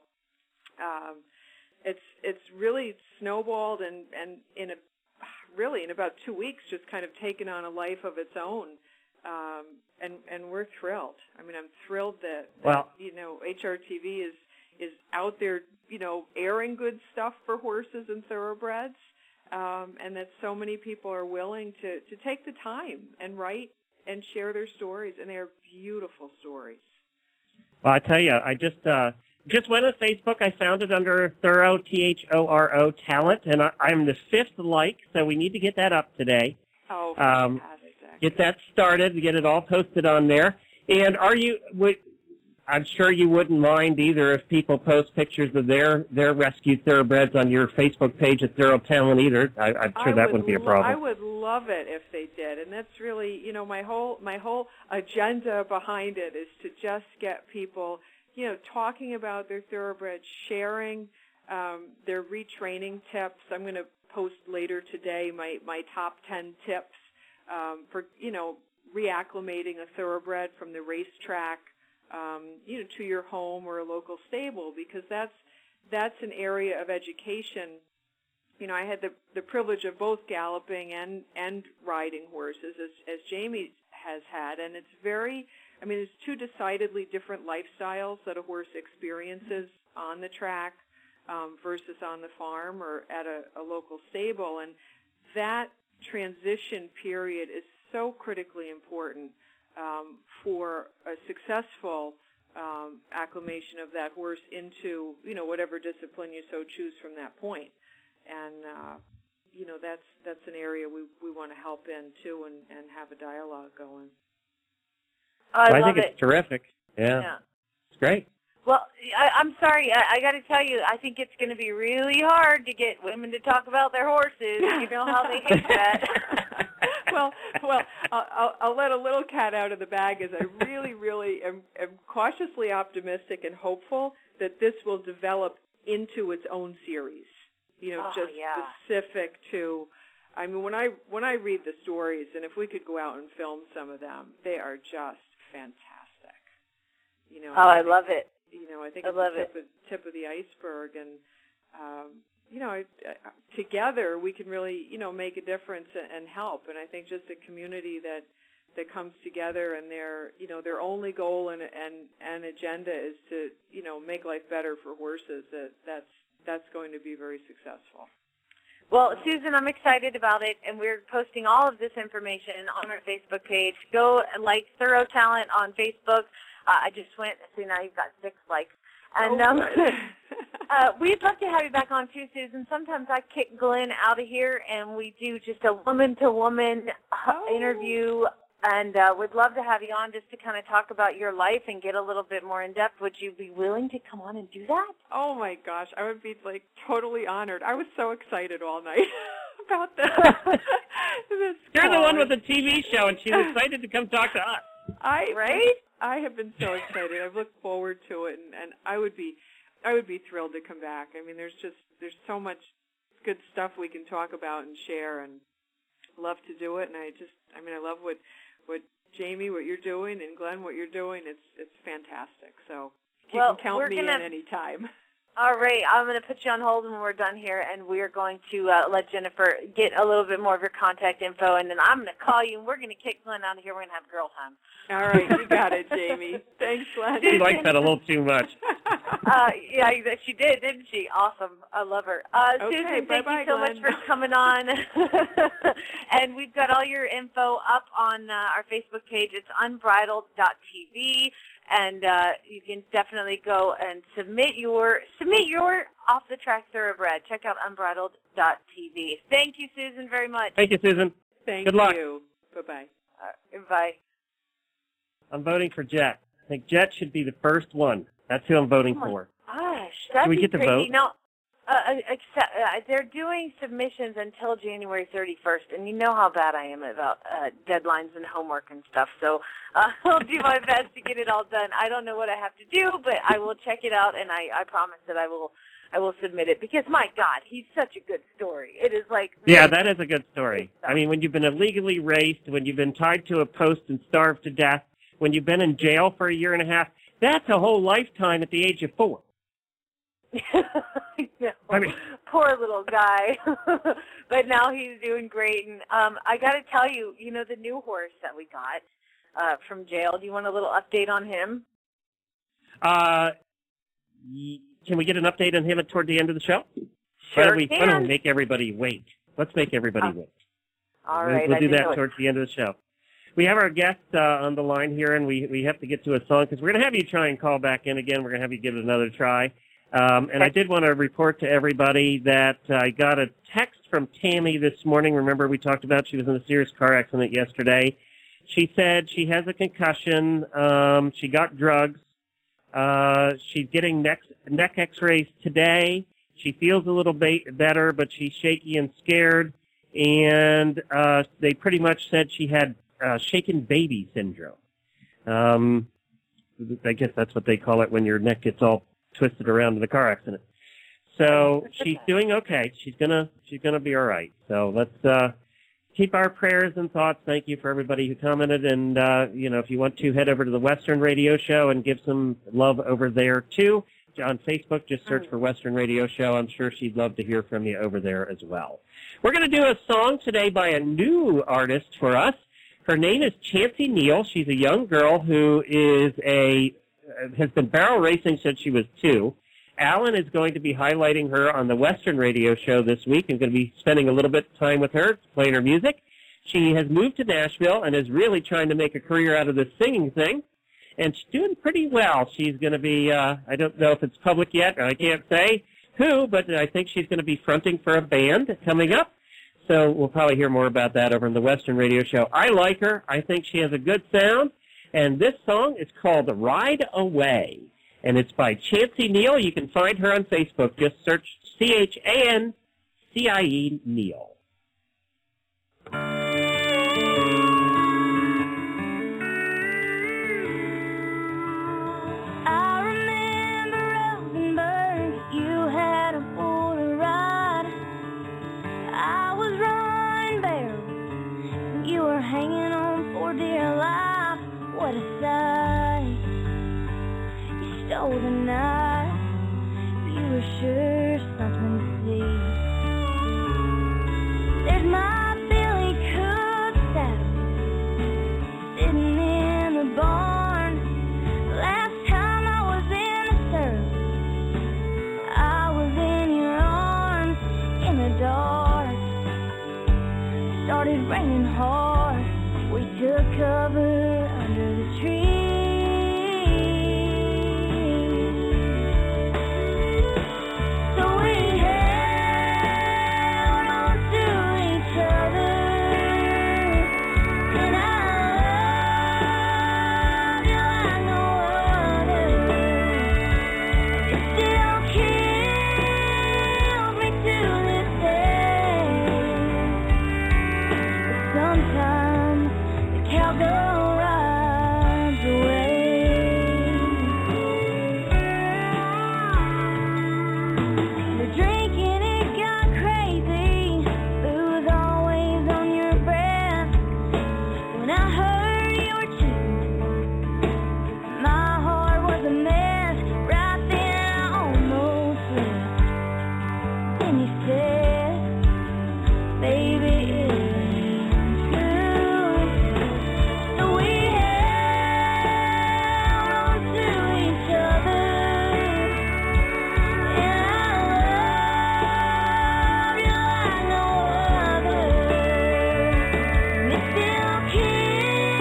um, It's it's really snowballed and, and in a really in about two weeks just kind of taken on a life of its own, um, and and we're thrilled. I mean, I'm thrilled that, that
well,
you know H R T V is is out there, you know, airing good stuff for horses and thoroughbreds, um, and that so many people are willing to, to take the time and write and share their stories, and they're beautiful stories.
Well, I tell you, I just. Uh, Just went on Facebook. I found it under Thorough, T H O R O, Talent, and I, I'm the fifth like, so we need to get that up today.
Oh,
um,
fantastic.
Get that started, get it all posted on there. And are you, would, I'm sure you wouldn't mind either if people post pictures of their, their rescued thoroughbreds on your Facebook page at Thorough Talent either. I, I'm sure
I
that
would
wouldn't be a
lo-
problem.
I would love it if they did, and that's really, you know, my whole my whole agenda behind it is to just get people, you know, talking about their thoroughbreds, sharing um, their retraining tips. I'm going to post later today my, my top ten tips um, for, you know, reacclimating a thoroughbred from the racetrack, um, you know, to your home or a local stable, because that's that's an area of education. You know, I had the, the privilege of both galloping and, and riding horses, as, as Jamie has had, and it's very... I mean, there's two decidedly different lifestyles that a horse experiences on the track um, versus on the farm or at a, a local stable, and that transition period is so critically important um, for a successful um, acclimation of that horse into, you know, whatever discipline you so choose from that point. And, uh, you know, that's that's an area we, we want to help in, too, and, and have a dialogue going.
I,
well, I
love
think
it.
it's terrific. Yeah.
yeah.
It's great.
Well, I, I'm sorry. I, I got to tell you, I think it's going to be really hard to get women to talk about their horses. You know how they hate that.
well, well, I'll, I'll let a little cat out of the bag as I really, really am, am cautiously optimistic and hopeful that this will develop into its own series. You know,
oh,
just
yeah.
specific to. I mean, when I when I read the stories, and if we could go out and film some of them, they are just fantastic. You know.
Oh, I,
I think,
love it.
You know, I think
I
it's
love
the tip
it.
of, tip of the iceberg, and um, you know, I, I, together we can really, you know, make a difference and, and help. And I think just a community that that comes together and their, you know, their only goal and and, and agenda is to, you know, make life better for horses. That that's that's going to be very successful.
Well, Susan, I'm excited about it, and we're posting all of this information on our Facebook page. Go like Thorough Talent on Facebook. Uh, I just went, see, now you've got six likes. And
oh,
um, uh, we'd love to have you back on, too, Susan. Sometimes I kick Glenn out of here, and we do just a woman-to-woman
oh.
interview, and uh, we'd love to have you on just to kind of talk about your life and get a little bit more in-depth. Would you be willing to come on and do that?
Oh, my gosh. I would be, like, totally honored. I was so excited all night about this. this
You're
call.
the one with the T V show, and she's excited to come talk to us.
I,
right?
I have been so excited. I've looked forward to it, and, and I would be I would be thrilled to come back. I mean, there's just there's so much good stuff we can talk about and share, and love to do it. And I just, I mean, I love what what Jamie, what you're doing, and Glenn, what you're doing. It's it's fantastic. So you
well,
can count me
gonna,
in any time.
All right, I'm going to put you on hold when we're done here, and we're going to uh, let Jennifer get a little bit more of your contact info, and then I'm going to call you, and we're going to kick Glenn out of here. We're going to have girl time.
All right, you got it, Jamie. Thanks, Glenn.
She likes that a little too much.
uh, yeah, she did, didn't she? Awesome. I love her. Uh,
okay,
Susan,
bye
thank
bye,
you so
Glenn.
much for coming on. And we've got all your info up on uh, our Facebook page. It's unbridled dot T V. and uh, you can definitely go and submit your submit your off the track thoroughbred. Check out unbridled dot t v. Thank you, Susan, very much.
Thank you, Susan.
Thank
Good luck.
you. Bye-bye.
Uh, bye.
I'm voting for Jet. I think Jet should be the first one. That's who I'm voting
Oh my
for.
Gosh, that'd
Do we
be
get to
crazy.
vote?
Now, uh, except, uh, they're doing submissions until January thirty-first, and you know how bad I am about uh, deadlines and homework and stuff, so uh, I'll do my best to get it all done. I don't know what I have to do, but I will check it out, and I, I promise that I will I will submit it, because, my God, he's such a good story. It is like...
Yeah, that is a good story. I mean, when you've been illegally raced, when you've been tied to a post and starved to death, when you've been in jail for a year and a half, that's a whole lifetime at the age of four.
No,
I mean,
poor little guy. But now he's doing great. And um, I got to tell you, you know, the new horse that we got uh, from jail, do you want a little update on him?
Uh, y- can we get an update on him at toward the end of the show?
Sure
why don't we,
can.
Why don't we make everybody wait? Let's make everybody
Uh,
wait.
All
we'll,
right.
We'll
I
do
didn't
that
know
towards the end of the show. We have our guest uh, on the line here, and we, we have to get to a song because we're going to have you try and call back in again. We're going to have you give it another try. Um, and I did want to report to everybody that I got a text from Tammy this morning. Remember we talked about she was in a serious car accident yesterday. She said she has a concussion. Um, she got drugs. Uh, she's getting neck, neck x-rays today. She feels a little ba- better, but she's shaky and scared. And uh, they pretty much said she had uh, shaken baby syndrome. Um, I guess that's what they call it when your neck gets all twisted around in the car accident. So she's doing okay. She's gonna she's gonna be all right. So let's uh, keep our prayers and thoughts. Thank you for everybody who commented. And uh, you know, if you want to head over to the Western Radio Show and give some love over there too. On Facebook, just search for Western Radio Show. I'm sure she'd love to hear from you over there as well. We're going to do a song today by a new artist for us. Her name is Chancey Neal. She's a young girl who is a has been barrel racing since she was two. Alan is going to be highlighting her on the Western Radio Show this week and going to be spending a little bit of time with her, playing her music. She has moved to Nashville and is really trying to make a career out of this singing thing. And she's doing pretty well. She's going to be, uh, I don't know if it's public yet, I can't say who, but I think she's going to be fronting for a band coming up. So we'll probably hear more about that over in the Western Radio Show. I like her. I think she has a good sound. And this song is called Ride Away. And it's by Chancey Neal. You can find her on Facebook. Just search C H A N C I E Neal.
Hanging on for dear life, what a sight. You stole the night, you were sure something to see. There's my Billy Cook saddle sitting in the barn. Last time I was in the surf, I was in your arms in the dark. Started raining hard. We took cover under the trees. So we held on to each other. And I love you like no other. It still kills me to this day. But sometimes cowgirl rides away. The drinking, it got crazy. Booze always on your breath. When I heard you were cheating, my heart was a mess. Right then I almost left. Then you said, baby, it's kill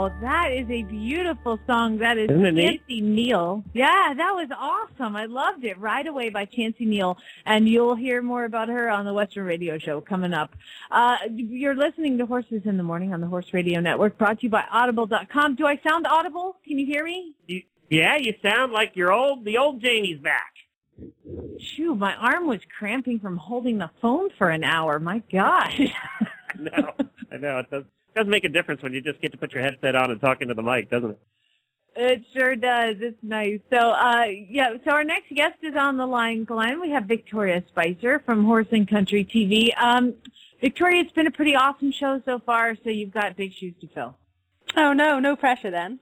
Wow, that is a beautiful song. That is
Isn't it neat?
Chancey Neal. Yeah, that was awesome. I loved it. Right Away by Chancey Neal. And you'll hear more about her on the Western Radio Show coming up. Uh, you're listening to Horses in the Morning on the Horse Radio Network, brought to you by Audible dot com. Do I sound audible? Can you hear me?
You, yeah, you sound like your old, the old Jamie's back.
Shoo, my arm was cramping from holding the phone for an hour. My gosh.
I know, I know. It does, does make a difference when you just get to put your headset on and talk into the mic, doesn't it?
It sure does. It's nice. So, uh, yeah, so our next guest is on the line, Glenn. We have Victoria Spicer from Horse and Country T V. Um, Victoria, it's been a pretty awesome show so far, so you've got big shoes to fill.
Oh, no, no pressure then.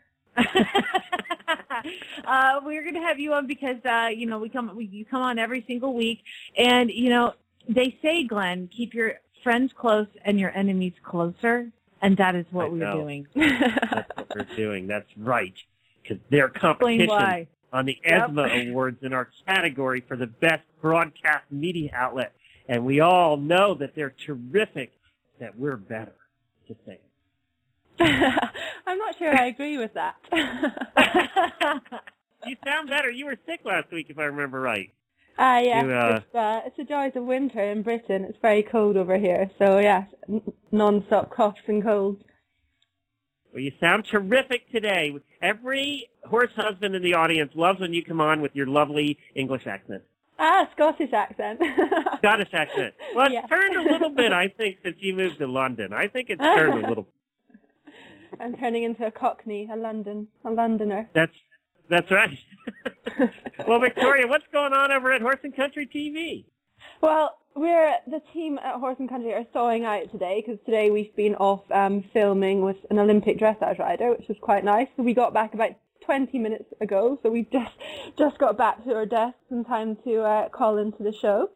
uh, we're going to have you on because, uh, you know, we come, we, you come on every single week. And, you know, they say, Glenn, keep your friends close and your enemies closer. And that is what
I
we're
know.
doing.
That's what we're doing. That's right. Because their competition
why.
on the
Yep.
ESMA Awards in our category for the best broadcast media outlet. And we all know that they're terrific, that we're better. Just saying.
I'm not sure I agree with that.
You sound better. You were sick last week, if I remember right.
Ah, yeah.
You, uh,
It's, uh, it's the joys of winter in Britain. It's very cold over here. So, yeah, n- non-stop coughs and colds.
Well, you sound terrific today. Every horse husband in the audience loves when you come on with your lovely English accent.
Ah, Scottish accent.
Scottish accent. Well, it's
Yeah.
turned a little bit, I think, since you moved to London. I think it's turned a little.
I'm turning into a Cockney, a London, a Londoner.
That's that's right. Well, Victoria, what's going on over at Horse and Country T V?
Well, we're the team at Horse and Country are sawing out today because today we've been off um, filming with an Olympic dressage rider, which was quite nice. So we got back about twenty minutes ago, so we've just just got back to our desks in time to uh, call into the show.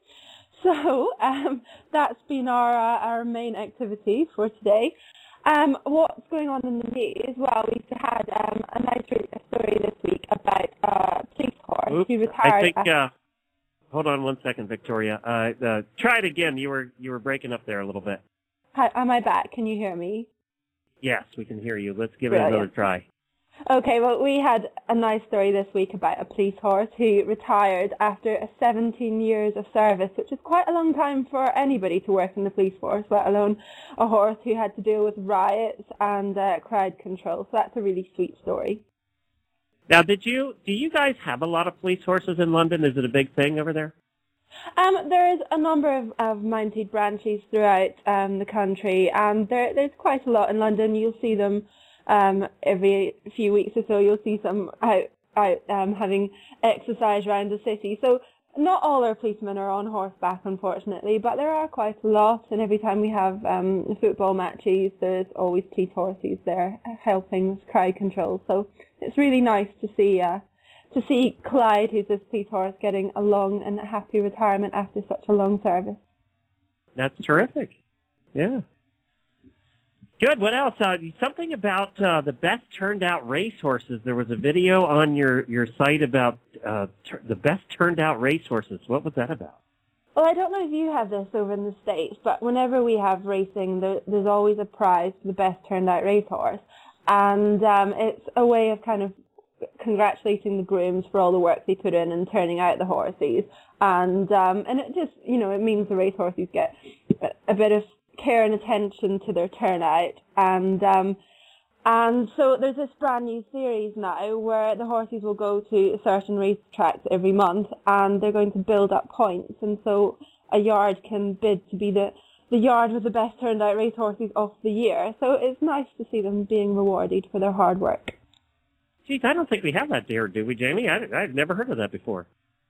So um, that's been our uh, our main activity for today. Um, what's going on in the news? Well, we've had um, a nice story this week about a police horse
Oops,
who retired.
I think.
after-
Uh, hold on one second, Victoria. Uh, uh, try it again. You were you were breaking up there a little bit.
Hi, am I back? Can you hear me?
Yes, we can hear you. Let's give it
Brilliant.
another try.
Okay, well, we had a nice story this week about a police horse who retired after seventeen years of service, which is quite a long time for anybody to work in the police force, let alone a horse who had to deal with riots and uh, crowd control. So that's a really sweet story.
Now, did you do you guys have a lot of police horses in London? Is it a big thing over there?
Um, there is a number of, of mounted branches throughout um, the country, and there, there's quite a lot in London. You'll see them um, every few weeks or so. You'll see some out, out um, having exercise around the city. So not all our policemen are on horseback, unfortunately, but there are quite a lot. And every time we have um, football matches, there's always police horses there helping with crowd control. So it's really nice to see. Uh, To see Clyde, who's this police horse, getting a long and happy retirement after such a long service.
That's terrific. Yeah. Good. What else? Uh, something about uh, the best turned out racehorses. There was a video on your, your site about uh, ter- the best turned out racehorses. What was that about?
Well, I don't know if you have this over in the States, but whenever we have racing, there, there's always a prize for the best turned out racehorse. And um, it's a way of kind of congratulating the grooms for all the work they put in and turning out the horses, and um, and it just, you know, it means the racehorses get a bit of care and attention to their turnout, and um, and so there's this brand new series now where the horses will go to certain race tracks every month, and they're going to build up points, and so a yard can bid to be the the yard with the best turned out racehorses of the year. So it's nice to see them being rewarded for their hard work.
Geez, I don't think we have that here, do we, Jamie? I, I've never heard of that before.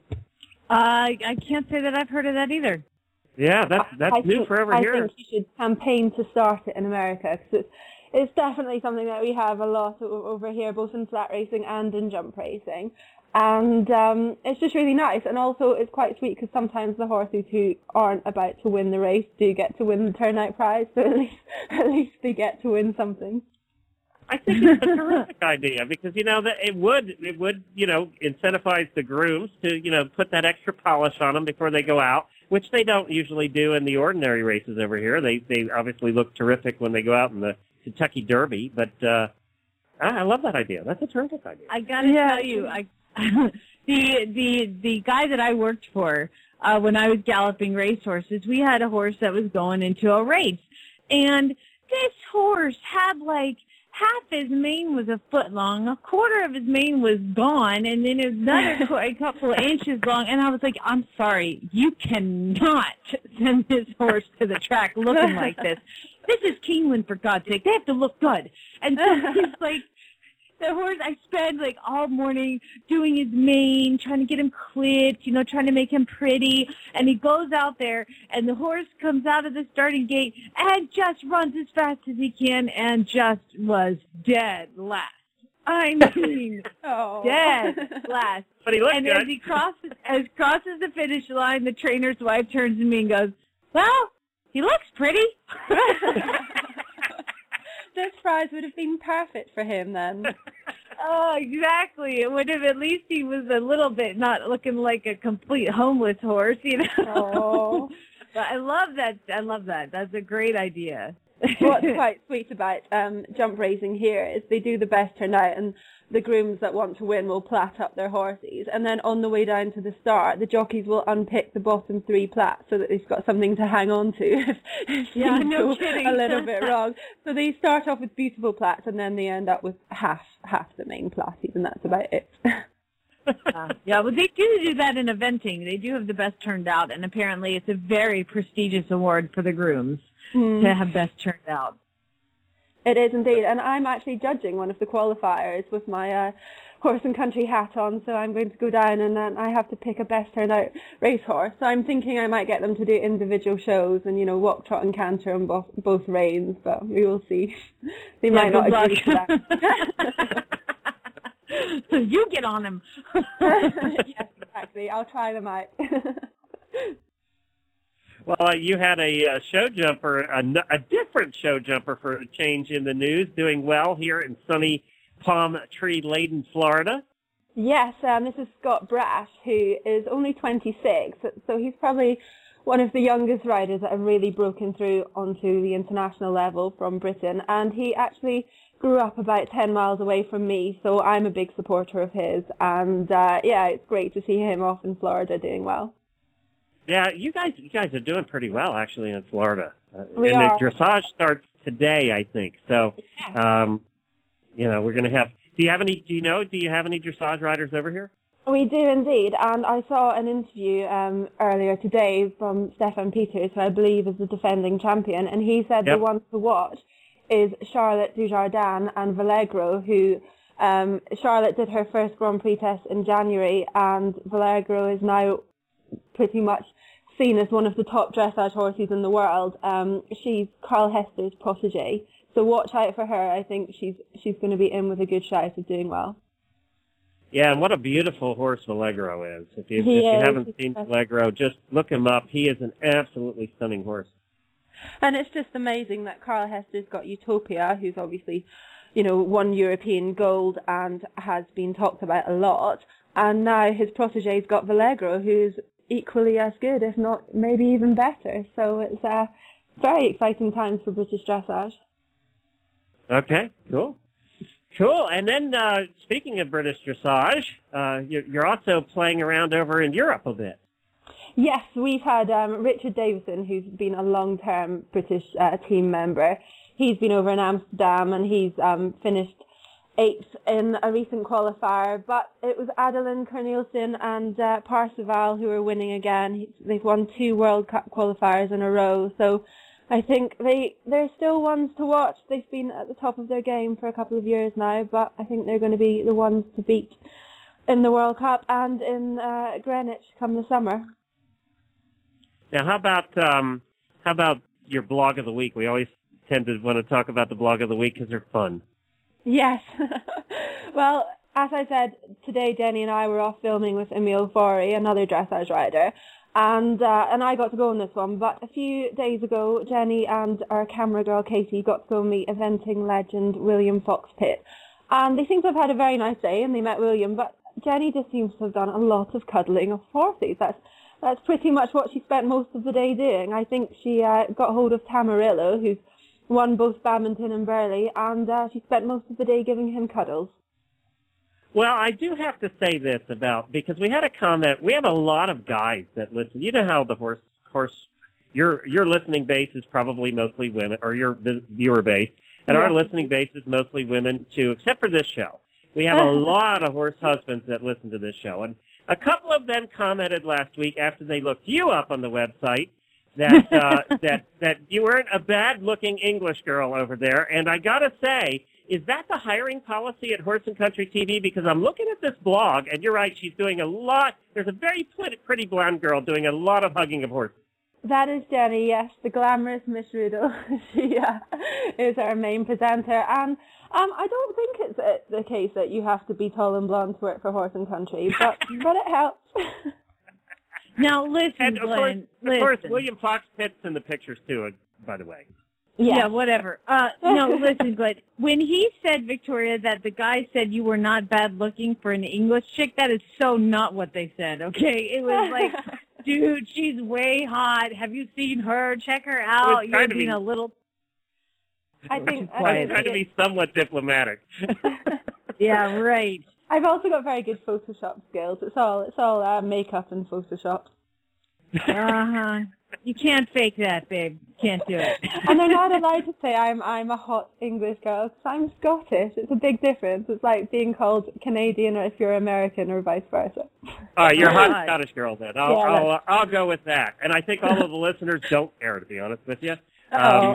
Uh, I can't say that I've heard of that either.
Yeah, that's that's
I
new
think,
for over
I
here.
think you should campaign to start it in America, because it's, it's definitely something that we have a lot of, over here, both in flat racing and in jump racing. And um, it's just really nice. And also it's quite sweet because sometimes the horses who aren't about to win the race do get to win the turnout prize. So at least, at least they get to win something.
I think it's a terrific idea because, you know, that it would, it would, you know, incentivize the grooms to, you know, put that extra polish on them before they go out, which they don't usually do in the ordinary races over here. They they obviously look terrific when they go out in the
Kentucky Derby. But uh, I, I love that idea. That's a terrific idea.
I gotta
Yeah.
tell you, I the the the guy that I worked for uh, when I was galloping racehorses, we had a horse that was going into a race, and this horse had like half his mane was a foot long, a quarter of his mane was gone, and then another qu- a couple of inches long. And I was like, I'm sorry, you cannot send this horse to the track looking like this. This is Keeneland, for God's sake. They have to look good. And so he's like, the horse, I spent like all morning doing his mane, trying to get him clipped, you know, trying to make him pretty. And he goes out there, and the horse comes out of the starting gate and just runs as fast as he can and just was dead last. I mean,
Oh.
dead last.
But he looked
and
good.
as he crosses, as crosses the finish line, the trainer's wife turns to me and goes, well, he looks pretty.
This prize would have been perfect for him then.
Oh, exactly. It would have, at least he was a little bit not looking like a complete homeless horse, you know.
Oh.
But I love that. I love that. That's a great idea.
What's quite sweet about um, jump racing here is they do the best turnout, and the grooms that want to win will plat up their horses, and then on the way down to the start, the jockeys will unpick the bottom three plats so that they've got something to hang on to if, if
Yeah,
things
no
go
kidding.
a little bit wrong. So they start off with beautiful plats, and then they end up with half half the main platties, and that's about it.
uh, yeah, well, they do do that in eventing. They do have the best turned out, and apparently it's a very prestigious award for the grooms
Hmm.
to have best turned out.
It is indeed, and I'm actually judging one of the qualifiers with my uh, horse and country hat on, so I'm going to go down and then I have to pick a best turnout racehorse. So I'm thinking I might get them to do individual shows and, you know, walk, trot and canter on both, both reins, but we will see. They
Yeah,
might not
good luck.
agree to that.
You get on him.
Yes, exactly. I'll try them out.
Well, uh, you had a, uh show jumper, a, n- a different show jumper for a change in the news, doing well here in sunny Palm Tree Laden, Florida.
Yes, um, this is Scott Brash, who is only twenty-six, so he's probably one of the youngest riders that have really broken through onto the international level from Britain, and he actually grew up about ten miles away from me, so I'm a big supporter of his, and uh, yeah, it's great to see him off in Florida doing well.
Yeah, you guys, you guys are doing pretty well actually in Florida. Uh,
We
and
are.
the dressage starts today, I think. So, um, you know, we're going to have. Do you have any? Do you know? Do you have any dressage riders over here?
We do indeed, and I saw an interview um, earlier today from Stefan Peters, who I believe is the defending champion, and he said
Yep.
the ones to watch is Charlotte Dujardin and Vallegro, who um, Charlotte did her first Grand Prix test in January, and Vallegro is now pretty much seen as one of the top dressage horses in the world. Um, she's Carl Hester's protege, so watch out for her. I think she's she's going to be in with a good shot of doing well.
Yeah, and what a beautiful horse Vallegro is. If you,
He
if you
is.
haven't seen Vallegro, just look him up. He is an absolutely stunning horse.
And it's just amazing that Carl Hester's got Utopia, who's obviously, you know, won European gold and has been talked about a lot. And now his protege's got Vallegro, who's equally as good, if not maybe even better. So it's uh, very exciting times for British dressage.
Okay, cool. Cool. And then, uh, speaking of British dressage, uh, you're, you're also playing around over in Europe a bit.
Yes, we've had um, Richard Davison, who's been a long-term British uh, team member. He's been over in Amsterdam and he's um, finished eighth in a recent qualifier. But it was Adeline Cornelissen and uh, Parseval who are winning again. They've won two World Cup qualifiers in a row. So I think they, they're still ones to watch. They've been at the top of their game for a couple of years now, but I think they're going to be the ones to beat in the World Cup and in uh, Greenwich come the summer.
Now, how about um, how about your blog of the week? We always tend to want to talk about the blog of the week because they're fun.
Yes. Well, as I said, today Jenny and I were off filming with Emile Forey, another dressage rider, and uh, and I got to go on this one. But a few days ago, Jenny and our camera girl Katie got to go meet eventing legend William Fox-Pitt. And they seem to have had a very nice day, and they met William, but Jenny just seems to have done a lot of cuddling of horses. That's That's pretty much what she spent most of the day doing. I think she uh, got hold of Tamarillo, who's won both badminton and Burley, and uh, she spent most of the day giving him cuddles.
Well, I do have to say this about, because we had a comment, we have a lot of guys that listen. You know how the horse, horse, your your listening base is probably mostly women, or your viewer base, and yeah. our listening base is mostly women too, except for this show. We have a lot of horse husbands that listen to this show, and a couple of them commented last week after they looked you up on the website that uh, that that you weren't a bad-looking English girl over there, and I gotta say, is that the hiring policy at Horse and Country T V? Because I'm looking at this blog, and you're right, she's doing a lot. There's a very pretty blonde girl doing a lot of hugging of horses.
That is Jenny, yes, the glamorous Miss Rudel. She uh, is our main presenter. And um, I don't think it's uh, the case that you have to be tall and blonde to work for Horse and Country, but, but it helps.
Now, listen,
and of
Glenn,
course,
listen.
Of course, William Fox Pitt's in the pictures, too, by the way.
Yeah, yeah whatever. Uh, no, listen, Glenn. When he said, Victoria, that the guy said you were not bad looking for an English chick, that is so not what they said, okay? It was like, dude, she's way hot. Have you seen her? Check her out. You're being be, a little...
I think...
I'm trying to be somewhat diplomatic.
Yeah, right.
I've also got very good Photoshop skills. It's all, it's all uh, makeup and Photoshop.
Uh-huh. You can't fake that, babe. Can't do it.
And they're not allowed to say I'm I'm a hot English girl because I'm Scottish. It's a big difference. It's like being called Canadian or if you're American or vice versa.
All right, you're a hot Scottish girl then. I'll,
yeah,
I'll, uh, I'll go with that. And I think all of the listeners don't care, to be honest with you.
Um,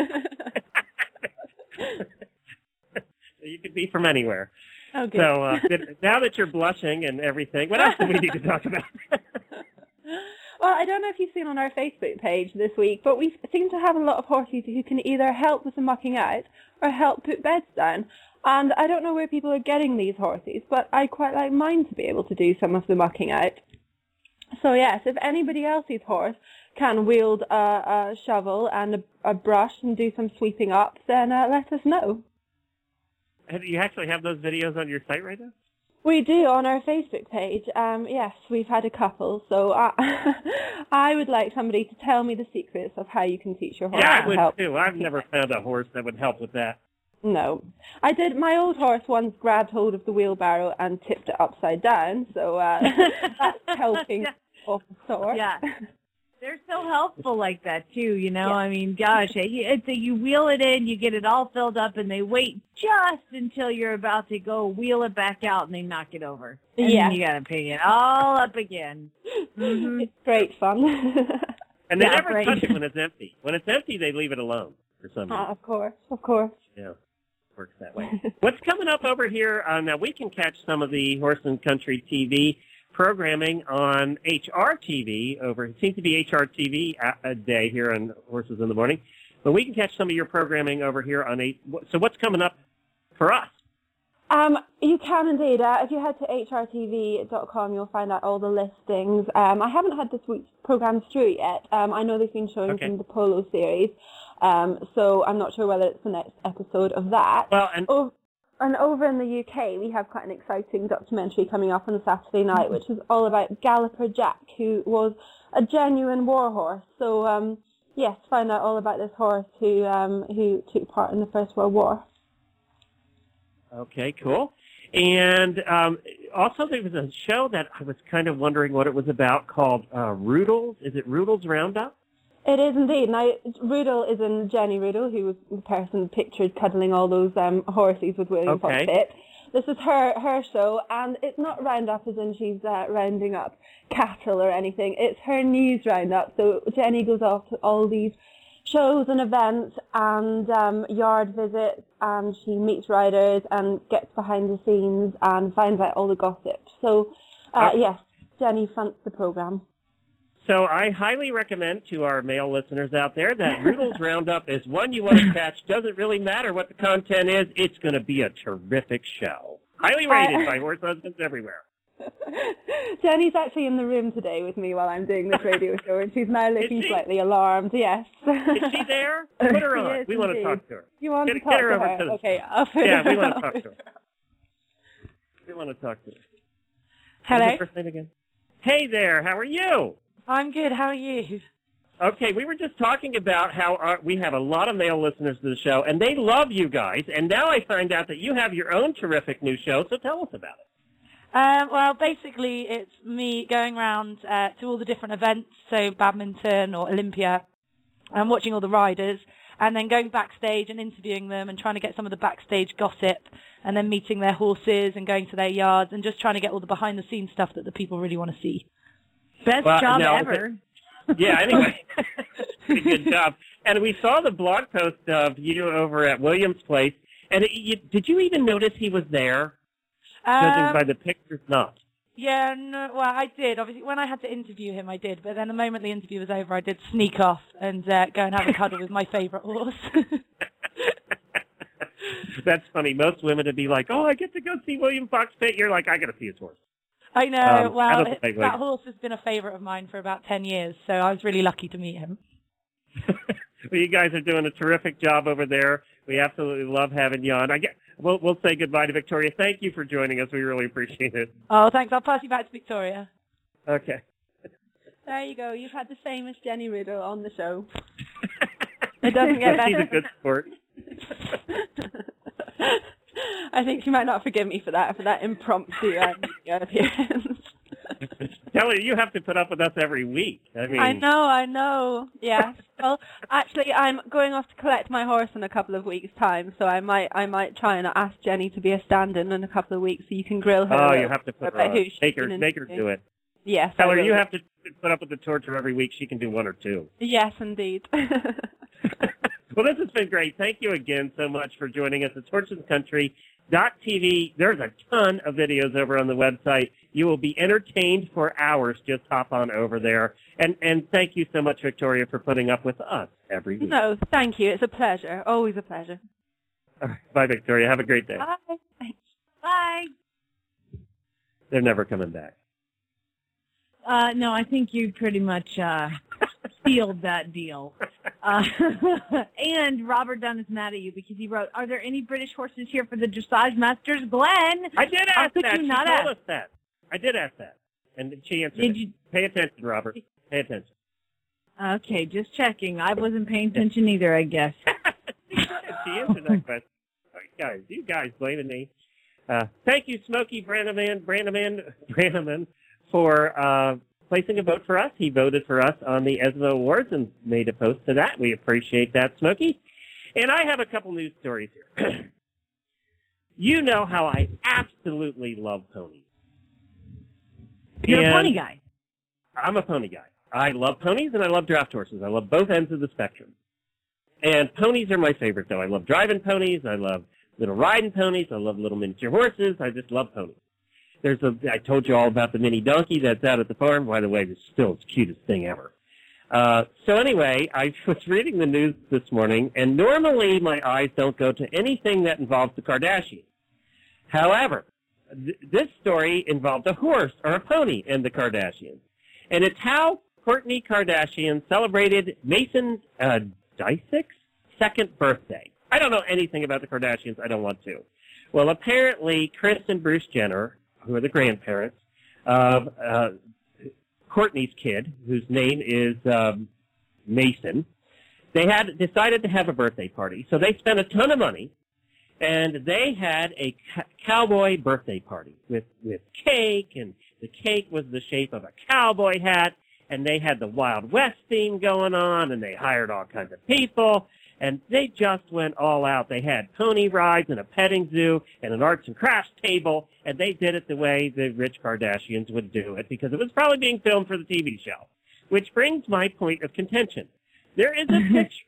you could be from anywhere.
Okay.
So uh, now that you're blushing and everything, what else do we need to talk about?
Well, I don't know if you've seen on our Facebook page this week, but we seem to have a lot of horses who can either help with the mucking out or help put beds down. And I don't know where people are getting these horses, but I quite like mine to be able to do some of the mucking out. So yes, if anybody else's horse can wield a, a shovel and a, a brush and do some sweeping up, then uh, let us know.
Do you actually have those videos on your site right now?
We do, on our Facebook page. Um, yes, we've had a couple. So I, I would like somebody to tell me the secrets of how you can teach your horse
yeah,
to
I would
help.
too. I've never found a horse that would help with that.
No. I did. My old horse once grabbed hold of the wheelbarrow and tipped it upside down. So uh, that's helping of the sort.
Yeah. They're so helpful like that, too, you know? Yeah. I mean, gosh, it's a, you wheel it in, you get it all filled up, and they wait just until you're about to go wheel it back out, and they knock it over. And
yeah.
then you got to pick it all up again. Mm-hmm.
It's great fun.
And they
yeah,
never
great.
touch it when it's empty. When it's empty, they leave it alone for some reason.
Uh, of course, of course.
Yeah, works that way. What's coming up over here? Uh, now, we can catch some of the Horse and Country T V programming on H R T V over, it seems to be H R T V a, a day here on Horses in the Morning, but we can catch some of your programming over here on eight. So what's coming up for us?
Um, you can indeed. Uh, if you head to H R T V dot com, you'll find out all the listings. Um, I haven't had this week's programs through yet. Um, I know they've been showing
okay.
from the Polo series, um, so I'm not sure whether it's the next episode of that.
Well, and
oh, And over in the U K, we have quite an exciting documentary coming up on a Saturday night, which is all about Galloper Jack, who was a genuine war horse. So, um, yes, find out all about this horse who um, who took part in the First World War.
Okay, cool. And um, also there was a show that I was kind of wondering what it was about called uh, Rudels. Is it Rudels Roundup?
It is indeed. Now, Rudel is in Jenny Rudel, who was the person pictured cuddling all those um, horses with William Fox
Okay.
Pitt. This is her, her show, and it's not roundup as in she's uh, rounding up cattle or anything. It's her news roundup. So Jenny goes off to all these shows and events and um, yard visits, and she meets riders and gets behind the scenes and finds out all the gossip. So, uh,
Okay.
yes, Jenny fronts the program.
So I highly recommend to our male listeners out there that Rudels Roundup is one you want to catch. Doesn't really matter what the content is. It's going to be a terrific show. Highly rated by horse husbands everywhere.
Jenny's actually in the room today with me while I'm doing this radio show, and she's now looking slightly alarmed. Yes.
Is she there? Put her on.
Yes,
we want
indeed.
to talk to her.
You want
get,
to talk
get her
to
over
her?
to the...
Okay, I'll put
Yeah,
her
we want to
on.
talk to her. We want to talk to her.
Hello?
What's your first name again? Hey there. How are you?
I'm good. How are you? Okay, we were just talking about how our, we have a lot of male listeners to the show, and they love you guys. And now I find out that you have your own terrific new show, so tell us about it.
Um, well, basically, it's me going around uh, to all the different events, so badminton or Olympia, and watching all the riders, and then going backstage and interviewing them and trying to get some of the backstage gossip, and then meeting their horses and going to their yards and just trying to get all the behind-the-scenes stuff that the people really want to see.
Best
well,
job
no,
ever.
Yeah, anyway, pretty good job. And we saw the blog post of you over at Williams Place, and it, you, did you even notice he was there? Judging
Um,
by the pictures, not.
Yeah, no, well, I did. Obviously, when I had to interview him, I did. But then the moment the interview was over, I did sneak off and uh, go and have a cuddle with my favourite horse.
That's funny. Most women would be like, oh, I get to go see William Fox Pitt. You're like, I got to see his horse.
I know.
Um,
well,
I don't
it,
think,
that
like-
horse has been a favourite of mine for about ten years, so I was really lucky to meet him.
Well, you guys are doing a terrific job over there. We absolutely love having you on. I get, we'll, we'll say goodbye to Victoria. Thank you for joining us. We really appreciate it.
Oh, thanks. I'll pass you back to Victoria.
Okay.
There you go. You've had the famous Jenny Riddle on the show. It doesn't get better.
She's a good sport.
I think you might not forgive me for that, for that impromptu uh, appearance.
Kelly, you have to put up with us every week. I mean,
I know, I know. Yeah. Well, actually, I'm going off to collect my horse in a couple of weeks' time, so I might, I might try and ask Jenny to be a stand-in in a couple of weeks, so you can grill her.
Oh,
a
you have to put her
about
on.
who she's
Make her,
been
make her
interviewing.
do it.
Yes.
Tell
I
her
will.
you have to put up with the torture every week. She can do one or two.
Yes, indeed.
Well, this has been great. Thank you again so much for joining us at Horses Country dot T V. There's a ton of videos over on the website. You will be entertained for hours. Just hop on over there. And and thank you so much, Victoria, for putting up with us every week.
No, thank you. It's a pleasure. Always a pleasure.
All right. Bye, Victoria. Have a great day.
Bye. Thanks.
Bye.
They're never coming back.
Uh, no, I think you pretty much uh, sealed that deal. Uh, and Robert Dunn is mad at you because he wrote, "Are there any British horses here for the Dressage Masters, Glenn?"
I did
How
ask
could
that.
you
She
not
told
ask?
us that. I did ask that. And she answered
Did
it.
you-
Pay attention, Robert. Pay attention.
Okay, just checking. I wasn't paying attention either, I guess.
She answered that question. All right, guys, you guys blaming me. Uh, thank you, Smokey Brannaman, Brannaman, Brannaman, for uh, placing a vote for us. He voted for us on the E S M O Awards and made a post to that. We appreciate that, Smokey. And I have a couple news stories here. You know how I absolutely love ponies.
You're
And
a pony guy.
I'm a pony guy. I love ponies and I love draft horses. I love both ends of the spectrum. And ponies are my favorite, though. I love driving ponies. I love little riding ponies. I love little miniature horses. I just love ponies. There's a, I told you all about the mini donkey that's out at the farm. By the way, it's still the cutest thing ever. Uh, so anyway, I was reading the news this morning, and normally my eyes don't go to anything that involves the Kardashians. However, th- this story involved a horse or a pony and the Kardashians. And it's how Kourtney Kardashian celebrated Mason uh, Disick's second birthday. I don't know anything about the Kardashians. I don't want to. Well, apparently, Kris and Bruce Jenner, who are the grandparents of uh, Kourtney's kid, whose name is um, Mason, they had decided to have a birthday party. So they spent a ton of money, and they had a ca- cowboy birthday party with, with cake, and the cake was the shape of a cowboy hat, and they had the Wild West theme going on, and they hired all kinds of people, and they just went all out. They had pony rides and a petting zoo and an arts and crafts table, and they did it the way the rich Kardashians would do it because it was probably being filmed for the T V show. Which brings my point of contention. There is a picture.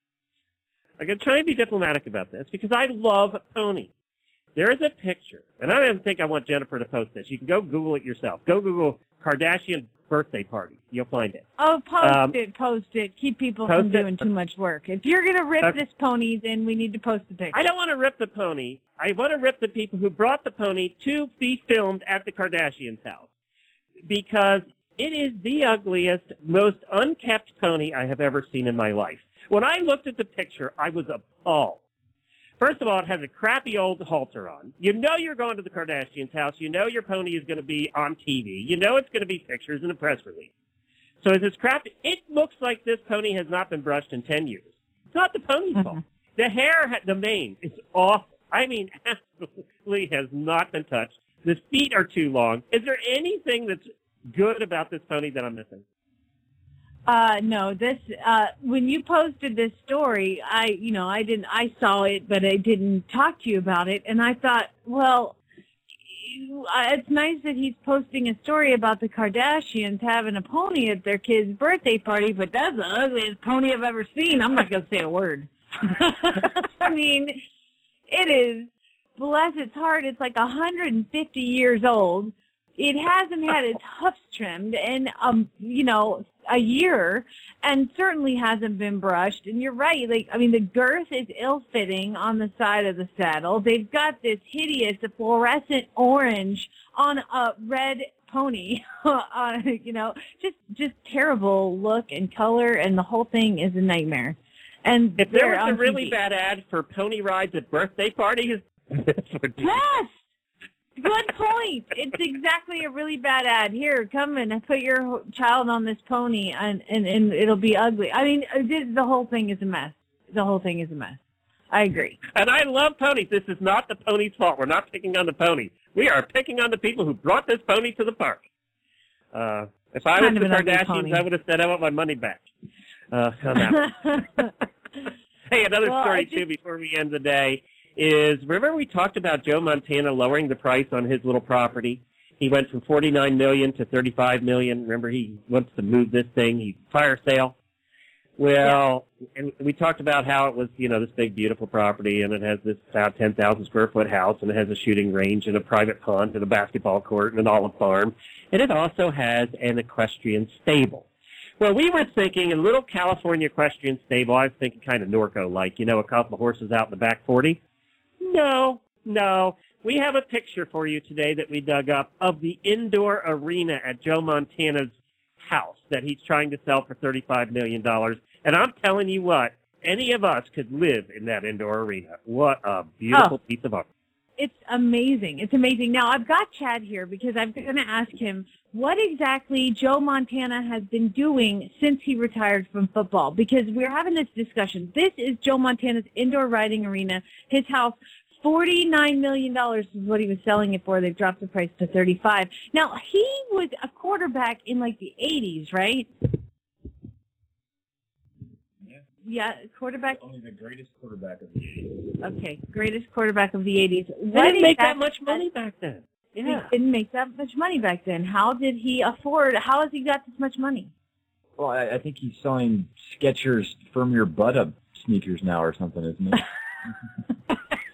I'm going to try and be diplomatic about this because I love ponies. There is a picture, and I don't think I want Jennifer to post this. You can go Google it yourself. Go Google Kardashian birthday party. You'll find it.
Oh, post
Um,
it, post it. Keep people
post
from
it.
doing too much work. If you're going to rip
Okay.
this pony, then we need to post the picture.
I don't want to rip the pony. I want to rip the people who brought the pony to be filmed at the Kardashians' house because it is the ugliest, most unkept pony I have ever seen in my life. When I looked at the picture, I was appalled. First of all, it has a crappy old halter on. You know you're going to the Kardashians' house. You know your pony is going to be on T V. You know it's going to be pictures and a press release. So it's this crappy. It looks like this pony has not been brushed in ten years. It's not the pony's
Mm-hmm.
fault. The hair, the mane, is awful. I mean, absolutely has not been touched. The feet are too long. Is there anything that's good about this pony that I'm missing?
Uh, no, this, uh, when you posted this story, I, you know, I didn't, I saw it, but I didn't talk to you about it. And I thought, well, you- uh, it's nice that he's posting a story about the Kardashians having a pony at their kid's birthday party, but that's the ugliest pony I've ever seen. I'm not going to say a word. I mean, it is, bless its heart, it's like one hundred fifty years old. It hasn't had its hoofs trimmed in, um, you know, a year, and certainly hasn't been brushed. And you're right, like, I mean, the girth is ill-fitting on the side of the saddle. They've got this hideous fluorescent orange on a red pony, uh, you know, just just terrible look and color, and the whole thing is a nightmare. And
If there
they're
was
on
a really
T V.
bad ad for pony rides at birthday parties, this would be.
Yes! Good point. It's exactly a really bad ad. Here, come and put your child on this pony, and, and, and it'll be ugly. I mean, this, the whole thing is a mess. The whole thing is a mess. I agree.
And I love ponies. This is not the pony's fault. We're not picking on the pony. We are picking on the people who brought this pony to the park. Uh, if I
Kind
was
of
the
an ugly
Kardashians,
pony.
I would have said I want my money back. Uh, on that one. Hey, another
Well, I
story,
just-
too, before we end the day, is remember we talked about Joe Montana lowering the price on his little property? He went from forty-nine million dollars to thirty-five million dollars. Remember, he wants to move this thing. He fire sale. Well, and we talked about how it was, you know, this big, beautiful property, and it has this about ten thousand square foot house, and it has a shooting range and a private pond and a basketball court and an olive farm, and it also has an equestrian stable. Well, we were thinking a little California equestrian stable. I was thinking kind of Norco-like, you know, a couple of horses out in the back forty. No, no. We have a picture for you today that we dug up of the indoor arena at Joe Montana's house that he's trying to sell for thirty-five million dollars. And I'm telling you what, any of us could live in that indoor arena. What a beautiful
Oh.
piece of art.
It's amazing. It's amazing. Now, I've got Chad here because I'm going to ask him what exactly Joe Montana has been doing since he retired from football, because we're having this discussion. This is Joe Montana's indoor riding arena. His house, forty-nine million dollars is what he was selling it for. They've dropped the price to thirty-five. Now, he was a quarterback in like the eighties, right? Yeah, quarterback.
Only the greatest quarterback of the eighties.
Okay, greatest quarterback of the eighties.
They
What
didn't make that
exact-
much money back then. Yeah.
He didn't make that much money back then. How did he afford? How has he got this much money?
Well, I, I think he's selling Skechers Firm Your Butt Up sneakers now or something, isn't he?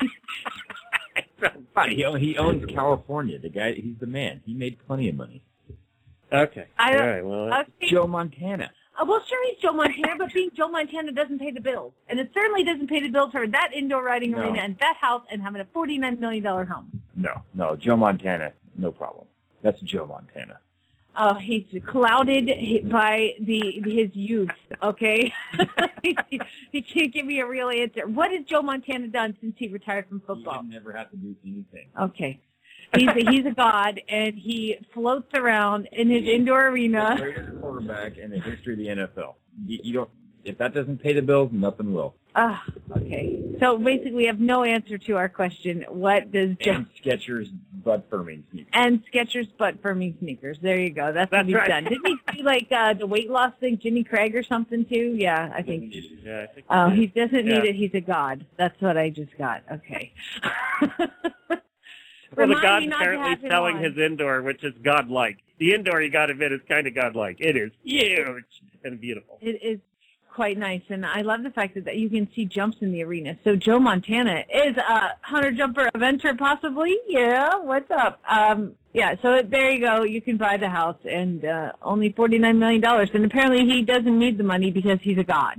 Fine, he, own- he owns California. The guy, he's the man. He made plenty of money.
Okay.
I
All
don't-
right. Well,
Okay.
Joe Montana.
Uh, well, sure, he's Joe Montana, but being Joe Montana doesn't pay the bills. And it certainly doesn't pay the bills for that indoor riding
No.
arena and that house and having a forty-nine million dollars home.
No, no, Joe Montana, no problem. That's Joe Montana.
Oh, he's clouded by the his youth, okay? He can't give me a real answer. What has Joe Montana done since he retired from football?
He never have to do anything.
Okay. He's a, he's a god, and he floats around in his indoor arena.
Greatest quarterback in the history of the N F L. You, you don't. If that doesn't pay the bills, nothing will.
Ah, okay. So basically, we have no answer to our question. What does Joe
And Skechers butt firming sneakers.
and Skechers butt firming sneakers? There you go. That's, what
That's
he's
right.
done. Didn't he do like uh, the weight loss thing, Jimmy Craig or something too? Yeah, I think.
yeah, I think
Oh, he doesn't
Yeah.
need it. He's a god. That's what I just got. Okay.
Well, the
Remind
god's
me not to
apparently
have him
selling
on.
his indoor, which is godlike. The indoor, you got to admit, is kind of godlike. It is huge and beautiful.
It is quite nice, and I love the fact that, that you can see jumps in the arena. So Joe Montana is a hunter jumper eventer, possibly. Yeah, what's up? Um, yeah, so there you go. You can buy the house, and uh, only forty-nine million dollars. And apparently he doesn't need the money because he's a god.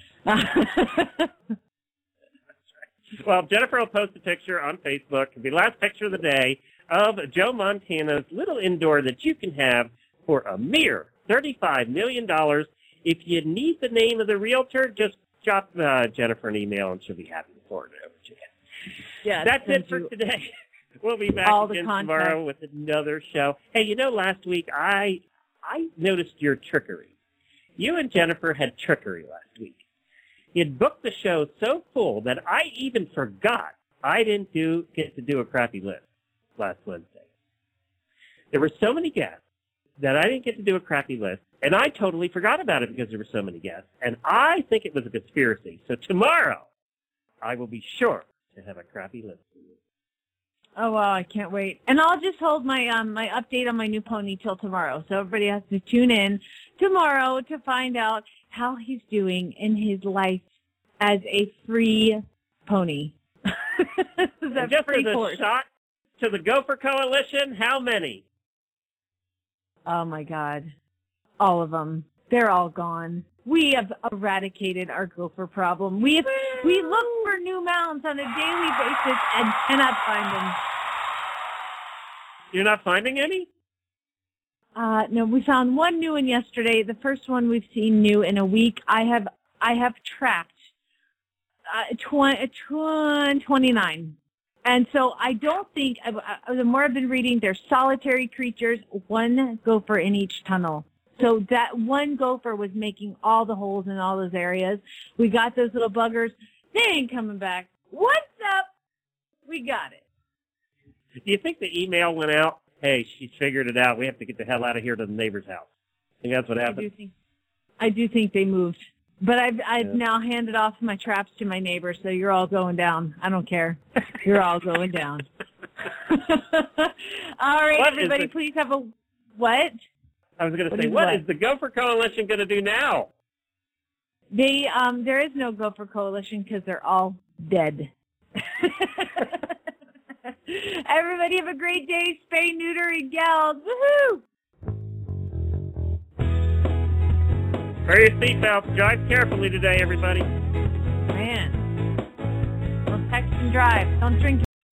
Well, Jennifer will post a picture on Facebook. It'll be the last picture of the day of Joe Montana's little indoor that you can have for a mere thirty-five million dollars. If you need the name of the realtor, just drop uh, Jennifer an email, and she'll be happy to forward it over to you.
Yeah,
That's
send
it for
you
today. We'll be back
all the
again
contact.
tomorrow with another show. Hey, you know, last week I I noticed your trickery. you and Jennifer had trickery last week. You had booked the show so full that I even forgot I didn't do get to do a crappy list last Wednesday. There were so many guests that I didn't get to do a crappy list, and I totally forgot about it because there were so many guests, and I think it was a conspiracy. So tomorrow, I will be sure to have a crappy list for you.
Oh, wow, I can't wait. And I'll just hold my um my update on my new pony till tomorrow. So everybody has to tune in tomorrow to find out how he's doing in his life as a free pony.
And just as a
horse.
shot to the Gopher Coalition, how many?
Oh, my God. All of them. They're all gone. We have eradicated our gopher problem. We have, we look for new mounts on a daily basis and cannot find them.
You're not finding any?
Uh, no, we found one new one yesterday. The first one we've seen new in a week. I have I have tracked uh, twenty, twenty-nine. And so I don't think, uh, the more I've been reading, they're solitary creatures, one gopher in each tunnel. So that one gopher was making all the holes in all those areas. We got those little buggers. They ain't coming back. What's up? We got it.
Do you think the email went out? Hey, she's figured it out. We have to get the hell out of here to the neighbor's house. I think that's what happened.
I do think, I do think they moved. But I've, I've
Yeah.
now handed off my traps to my neighbors, so you're all going down. I don't care. You're all going down. All right,
What is
everybody,
it?
please have a what?
I was going to
What
say,
is
what
what?
is the Gopher Coalition going to do now?
They um, there is no Gopher Coalition because they're all dead. Everybody have a great day. Spay, neuter, and gals. Woohoo!
Wear your seatbelts. Drive carefully today, everybody.
Man. Don't text and drive. Don't drink